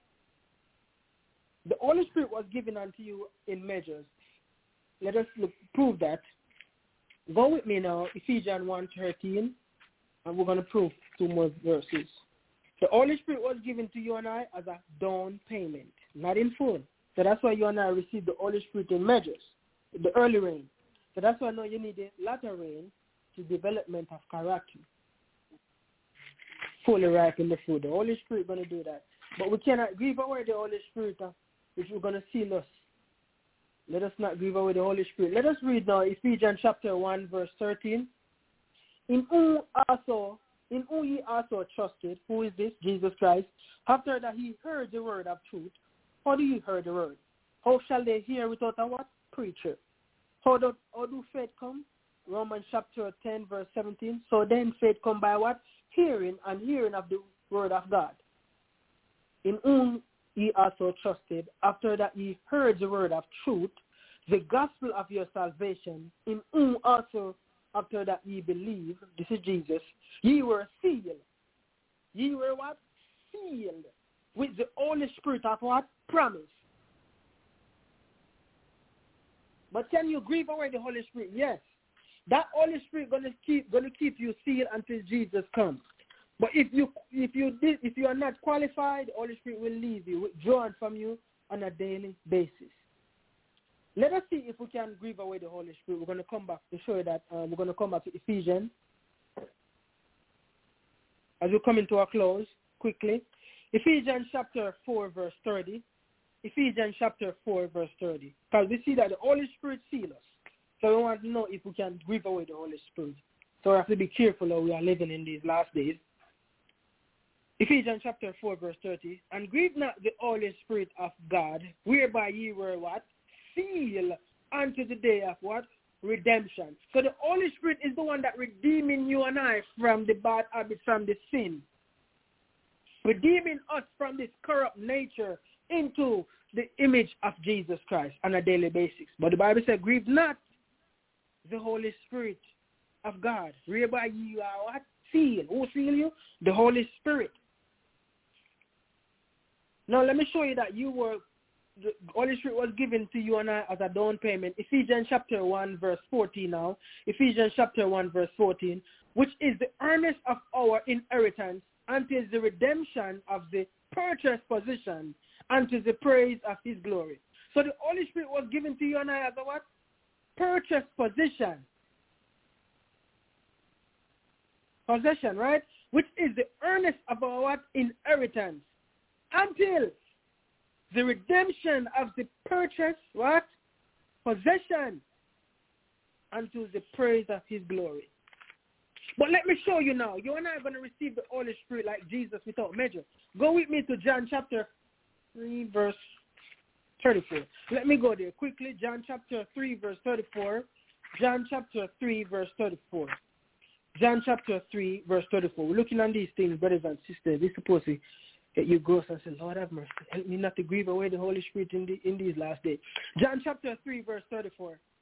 The Holy Spirit was given unto you in measures. Let us prove that. Go with me now, Ephesians 1:13, and we're going to prove 2 more verses. The Holy Spirit was given to you and I as a down payment, not in full. So that's why you and I received the Holy Spirit in measures, the early rain. So that's why now you need the latter rain to development of character. Fully ripe in the food. The Holy Spirit is going to do that. But we cannot grieve away the Holy Spirit, which is going to seal us. Let us not grieve away the Holy Spirit. Let us read now Ephesians chapter 1, verse 13. In whom ye also trusted, who is this? Jesus Christ. After that he heard the word of truth. How do you hear the word? How shall they hear without a what? Preacher. How do faith come? Romans chapter 10, verse 17. So then faith come by what? Hearing, and hearing of the word of God. In whom ye also trusted, after that ye heard the word of truth, the gospel of your salvation, in whom also after that ye believe, this is Jesus, ye were sealed. Ye were what? Sealed with the Holy Spirit of what? Promise. But can you grieve away the Holy Spirit? Yes. That Holy Spirit gonna keep you sealed until Jesus comes. But if you are not qualified, the Holy Spirit will leave you, withdrawn from you on a daily basis. Let us see if we can grieve away the Holy Spirit. We're going to come back to show you that. We're going to come back to Ephesians as we come into our close quickly. Ephesians chapter 4, verse 30. Ephesians chapter 4, verse 30. Because we see that the Holy Spirit seals us. So we want to know if we can grieve away the Holy Spirit. So we have to be careful how we are living in these last days. Ephesians chapter 4, verse 30. And grieve not the Holy Spirit of God, whereby ye were what? Sealed unto the day of what? Redemption. So the Holy Spirit is the one that redeeming you and I from the bad habits, from the sin. Redeeming us from this corrupt nature into the image of Jesus Christ on a daily basis. But the Bible says, grieve not the Holy Spirit of God, whereby you are what? Sealed. Who sealed you? The Holy Spirit. Now let me show you that the Holy Spirit was given to you and I as a down payment. Ephesians chapter 1, verse 14 now. Ephesians chapter 1, verse 14, which is the earnest of our inheritance until the redemption of the purchased possession unto the praise of his glory. So the Holy Spirit was given to you and I as a what? Purchased possession. Possession, right? Which is the earnest of our what? Inheritance. Until the redemption of the purchased what? Possession unto the praise of his glory. But let me show you now. You and I are going to receive the Holy Spirit like Jesus without measure. Go with me to John chapter 3, verse 34. Let me go there quickly. John chapter 3, verse 34. John chapter 3, verse 34. John chapter 3, verse 34. We're looking on these things, brothers and sisters. We're supposed to get you gross and say, Lord have mercy. Help me not to grieve away the Holy Spirit in these last days. John chapter 3, verse 34.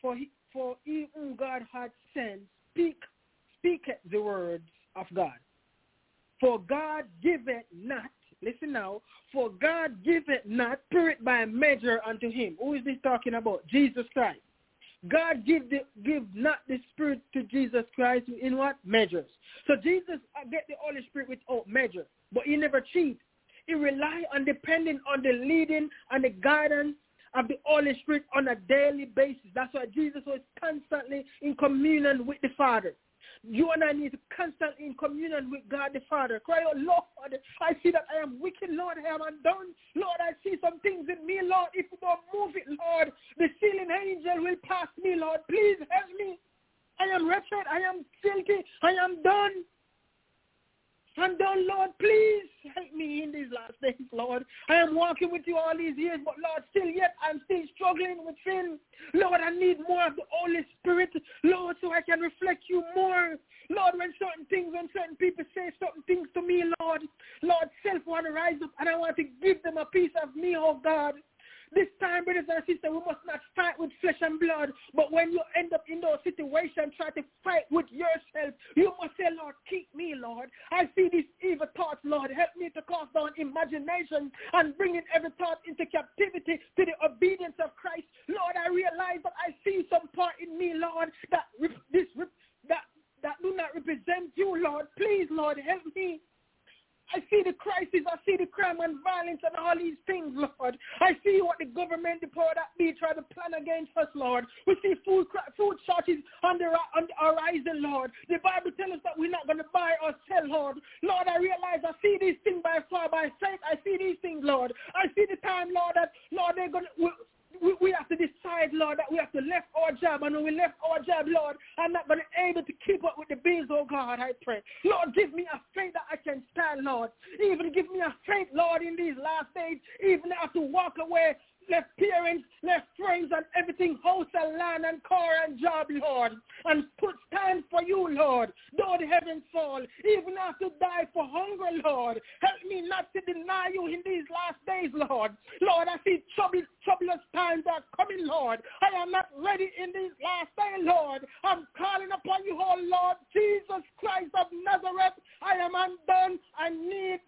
For he whom God had sent speaketh the words of God. For God giveth not, listen now, for God giveth not spirit by measure unto him. Who is this talking about? Jesus Christ. God give not the Spirit to Jesus Christ in what? Measures. So Jesus get the Holy Spirit without measure, but he never cheat. He rely on depending on the leading and the guidance of the Holy Spirit on a daily basis. That's why Jesus was constantly in communion with the Father. You and I need to constantly in communion with God the Father. Cry out, Lord, I see that I am wicked, Lord, I am undone. Lord, I see some things in me, Lord. If you don't move it, Lord, the ceiling angel will pass me, Lord. Please help me. I am wretched. I am filthy. I am done. I'm done, Lord. Please help me in these last days, Lord. I am walking with you all these years, but Lord, still yet I'm still struggling with sin. Lord, I need more of the Holy Spirit, Lord, so I can reflect you more. Lord, when certain people say certain things to me, Lord, self want to rise up, and I want to give them a piece of me, oh God. This time, brothers and sisters, we must not fight with flesh and blood. But when you end up in those situations, try to fight with yourself, you must say, Lord, keep me, Lord. I see these evil thoughts, Lord. Help me to cast down imagination and bring in every thought into captivity to the obedience of Christ. Lord, I realize that I see some part in me, Lord, that do not represent you, Lord. Please, Lord, help me. I see the crisis, I see the crime and violence and all these things, Lord. I see what the government, the power that be try to plan against us, Lord. We see food shortages on the horizon, Lord. The Bible tells us that we're not going to buy or sell, Lord. Lord, I realize I see these things by faith. I see these things, Lord. I see the time, Lord, that, Lord, they're going to... We have to decide, Lord, that we have to left our job. And when we left our job, Lord, I'm not going to be able to keep up with the bills, oh God, I pray. Lord, give me a faith that I can stand, Lord. Even give me a faith, Lord, in these last days, even I have to walk away, left parents, left friends and everything, house and land and car and job, Lord, and stand for you, Lord. Though the heavens fall, even have to die for hunger, Lord. Help me not to deny you in these last days, Lord. Lord, I see troublous times are coming, Lord. I am not ready in these last days, Lord. I'm calling upon you, oh Lord, Jesus Christ of Nazareth. I am undone. I need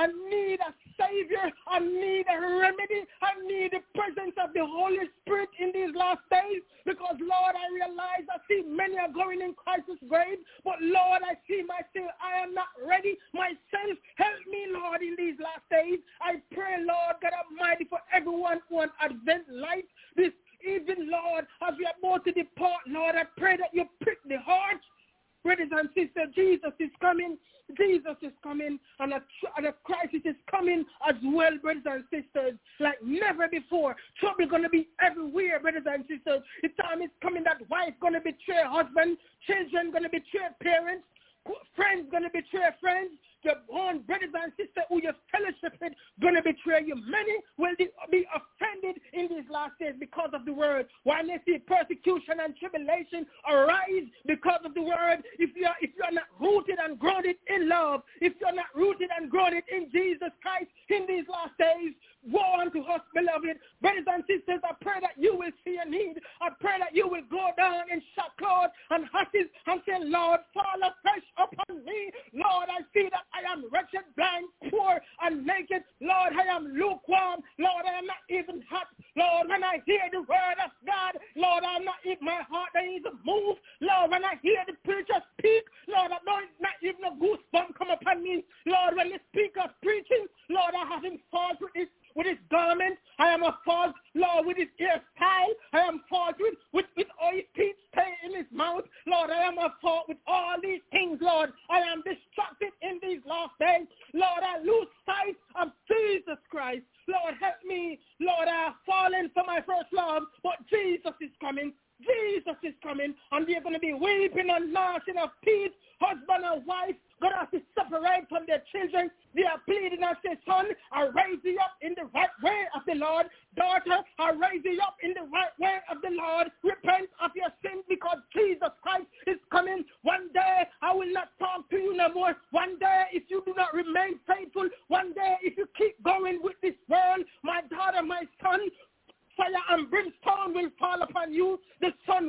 a Savior. I need a remedy. I need the presence of the Holy Spirit in these last days, because, Lord, I realize I see many are going in crisis grave, but, Lord, I see myself, I am not ready myself. Help me, Lord, in these last days. I pray, Lord, God Almighty, for everyone who on Advent life this evening, Lord, as we are about to depart, Lord, I pray that you prick the heart. Brothers and sisters, Jesus is coming. Jesus is coming, and a crisis is coming as well, brothers and sisters, like never before. Trouble is going to be everywhere, brothers and sisters. The time is coming that wife going to betray husband, children going to betray parents, friends going to betray friends, your own brothers and sisters who you fellowship with going to betray you. Many will be offended in these last days because of the word. While they see persecution and tribulation arise because of the word, if you're not rooted and grounded in love, if you're not rooted and grounded in Jesus Christ in these last days, woe unto us, beloved. Brothers and sisters, I pray that you will see a need. I pray that you will go down in sackcloth and ashes and say, Lord, fall afresh upon me. Lord, I see that I am wretched, blind, poor, and naked. Lord, I am lukewarm. Lord, I am not even hot. Lord, when I hear the word of God, Lord, I'm not in my heart. I need to move. Lord, when I hear the preacher speak, Lord, I don't not even a goosebump come upon me. Lord, when the speaker preaching, Lord, I have him fall with his garment. I am a fault, Lord, with his hairstyle. I am fault with all his teeth stay in his mouth. Lord, I am a fault with all these things, Lord. I am distracted in these last days. Lord, I lose sight of Jesus Christ. Lord, help me. Lord, I have fallen from my first love, but Jesus is coming. Jesus is coming, and they're going to be weeping and gnashing of teeth. Husband and wife going to have to separate from their children. They are pleading and say, son, I raise you up in the right way of the Lord. Daughter, I raise you up in the right way of the Lord. Repent of your sins, because Jesus Christ is coming. One day I will not talk to you no more. One day, if you do not remain faithful, one day if you keep going with this world, my daughter, my son, fire and brimstone will fall upon you. The sun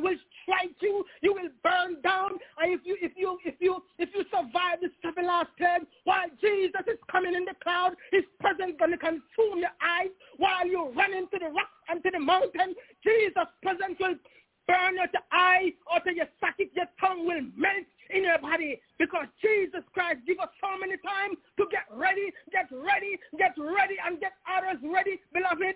presence will burn out your eye, out of your socket, your tongue will melt in your body, because Jesus Christ give us so many times to get ready, and get others ready, beloved.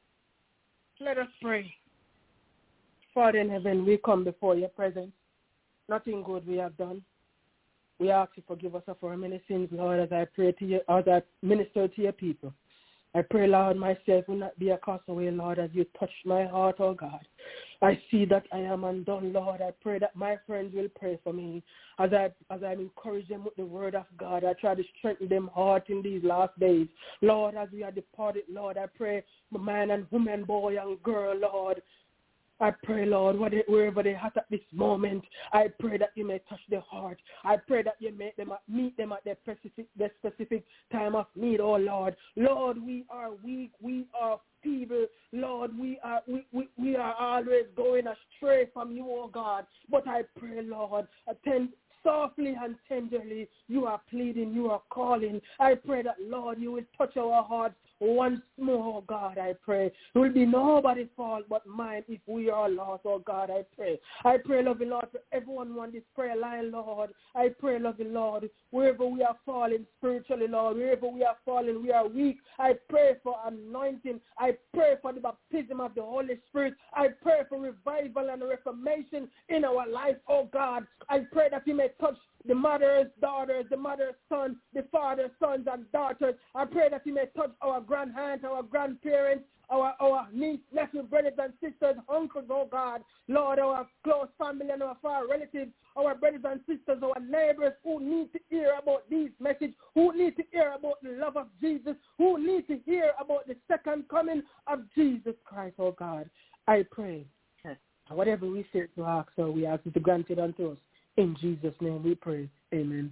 Let us pray. Father in heaven, we come before your presence. Nothing good we have done. We ask you to forgive us of our many sins, Lord, as I pray to you, as I minister to your people. I pray, Lord, myself will not be a castaway, Lord, as you touch my heart, oh God. I see that I am undone, Lord. I pray that my friends will pray for me. As I encourage them with the word of God, I try to strengthen them heart in these last days. Lord, as we are departed, Lord, I pray man and woman, boy and girl, Lord, I pray, Lord, wherever they are at this moment, I pray that you may touch their heart. I pray that you meet them at their specific time of need, oh Lord. Lord, we are weak, we are feeble, Lord, we are always going astray from you, oh God. But I pray, Lord, attend softly and tenderly. You are pleading, you are calling. I pray that, Lord, you will touch our hearts once more, oh God, I pray. It will be nobody's fault but mine if we are lost, oh God, I pray. I pray, loving Lord, for everyone on this prayer line, Lord. I pray, loving Lord, wherever we are falling spiritually, Lord, wherever we are falling, we are weak. I pray for anointing. I pray for the baptism of the Holy Spirit. I pray for revival and reformation in our life, oh God. I pray that you may touch the mother's daughters, the mother's sons, the father's sons and daughters. I pray that you may touch our grandparents, our grandparents, our nieces, nephews, brothers and sisters, uncles, oh God. Lord, our close family and our far relatives, our brothers and sisters, our neighbors who need to hear about these messages, who need to hear about the love of Jesus, who need to hear about the second coming of Jesus Christ, oh God. I pray. Whatever we say to ask, so we ask you to grant it unto us. In Jesus' name we pray. Amen.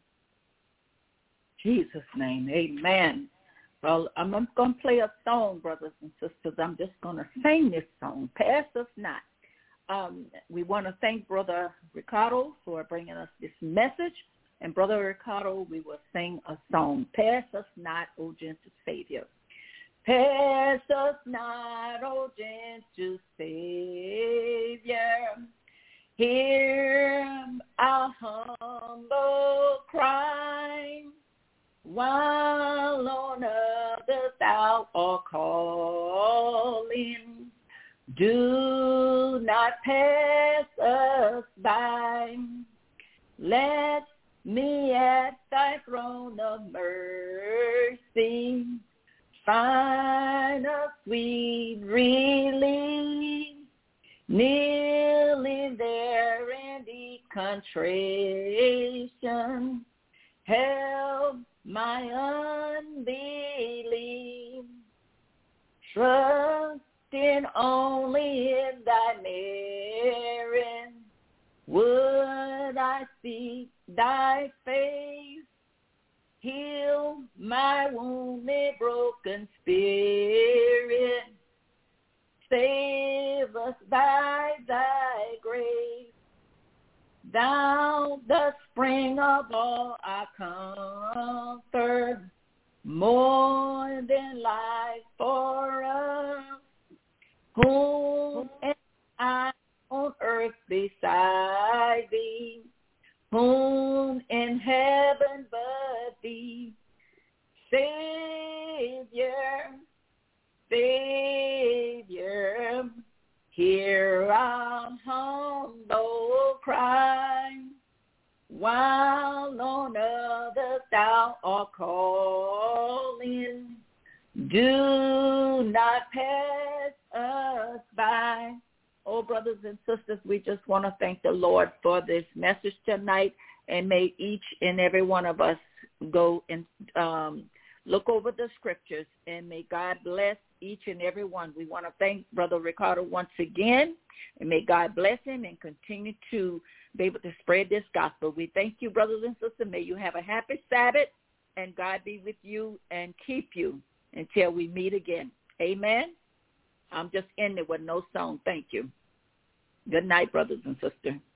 Jesus' name, amen. Well, I'm not going to play a song, brothers and sisters. I'm just going to sing this song, Pass Us Not. We want to thank Brother Ricardo for bringing us this message. And Brother Ricardo, we will sing a song, Pass Us Not, O Gentle Savior. Pass us not, O gentle Savior. Hear our humble cry, while on others thou art calling. Do not pass us by. Let me at thy throne of mercy find a sweet relief. Kneeling there in deep contrition, help my unbelief. Trusting only in thy merit, would I seek thy face. Heal my wounded, broken spirit. Save us by thy grace. Thou, the spring of all our comfort, more than life for us. Whom am I on earth beside thee? Whom in heaven but thee? Savior, Savior, hear our humble cry, while on others thou art calling. Do not pass us by. Oh, brothers and sisters, we just want to thank the Lord for this message tonight, and may each and every one of us go and look over the scriptures, and may God bless each and every one. We want to thank Brother Ricardo once again, and may God bless him and continue to be able to spread this gospel. We thank you, brothers and sisters. May you have a happy Sabbath, and God be with you and keep you until we meet again. Amen. I'm just ending with no song. Thank you. Good night, brothers and sisters.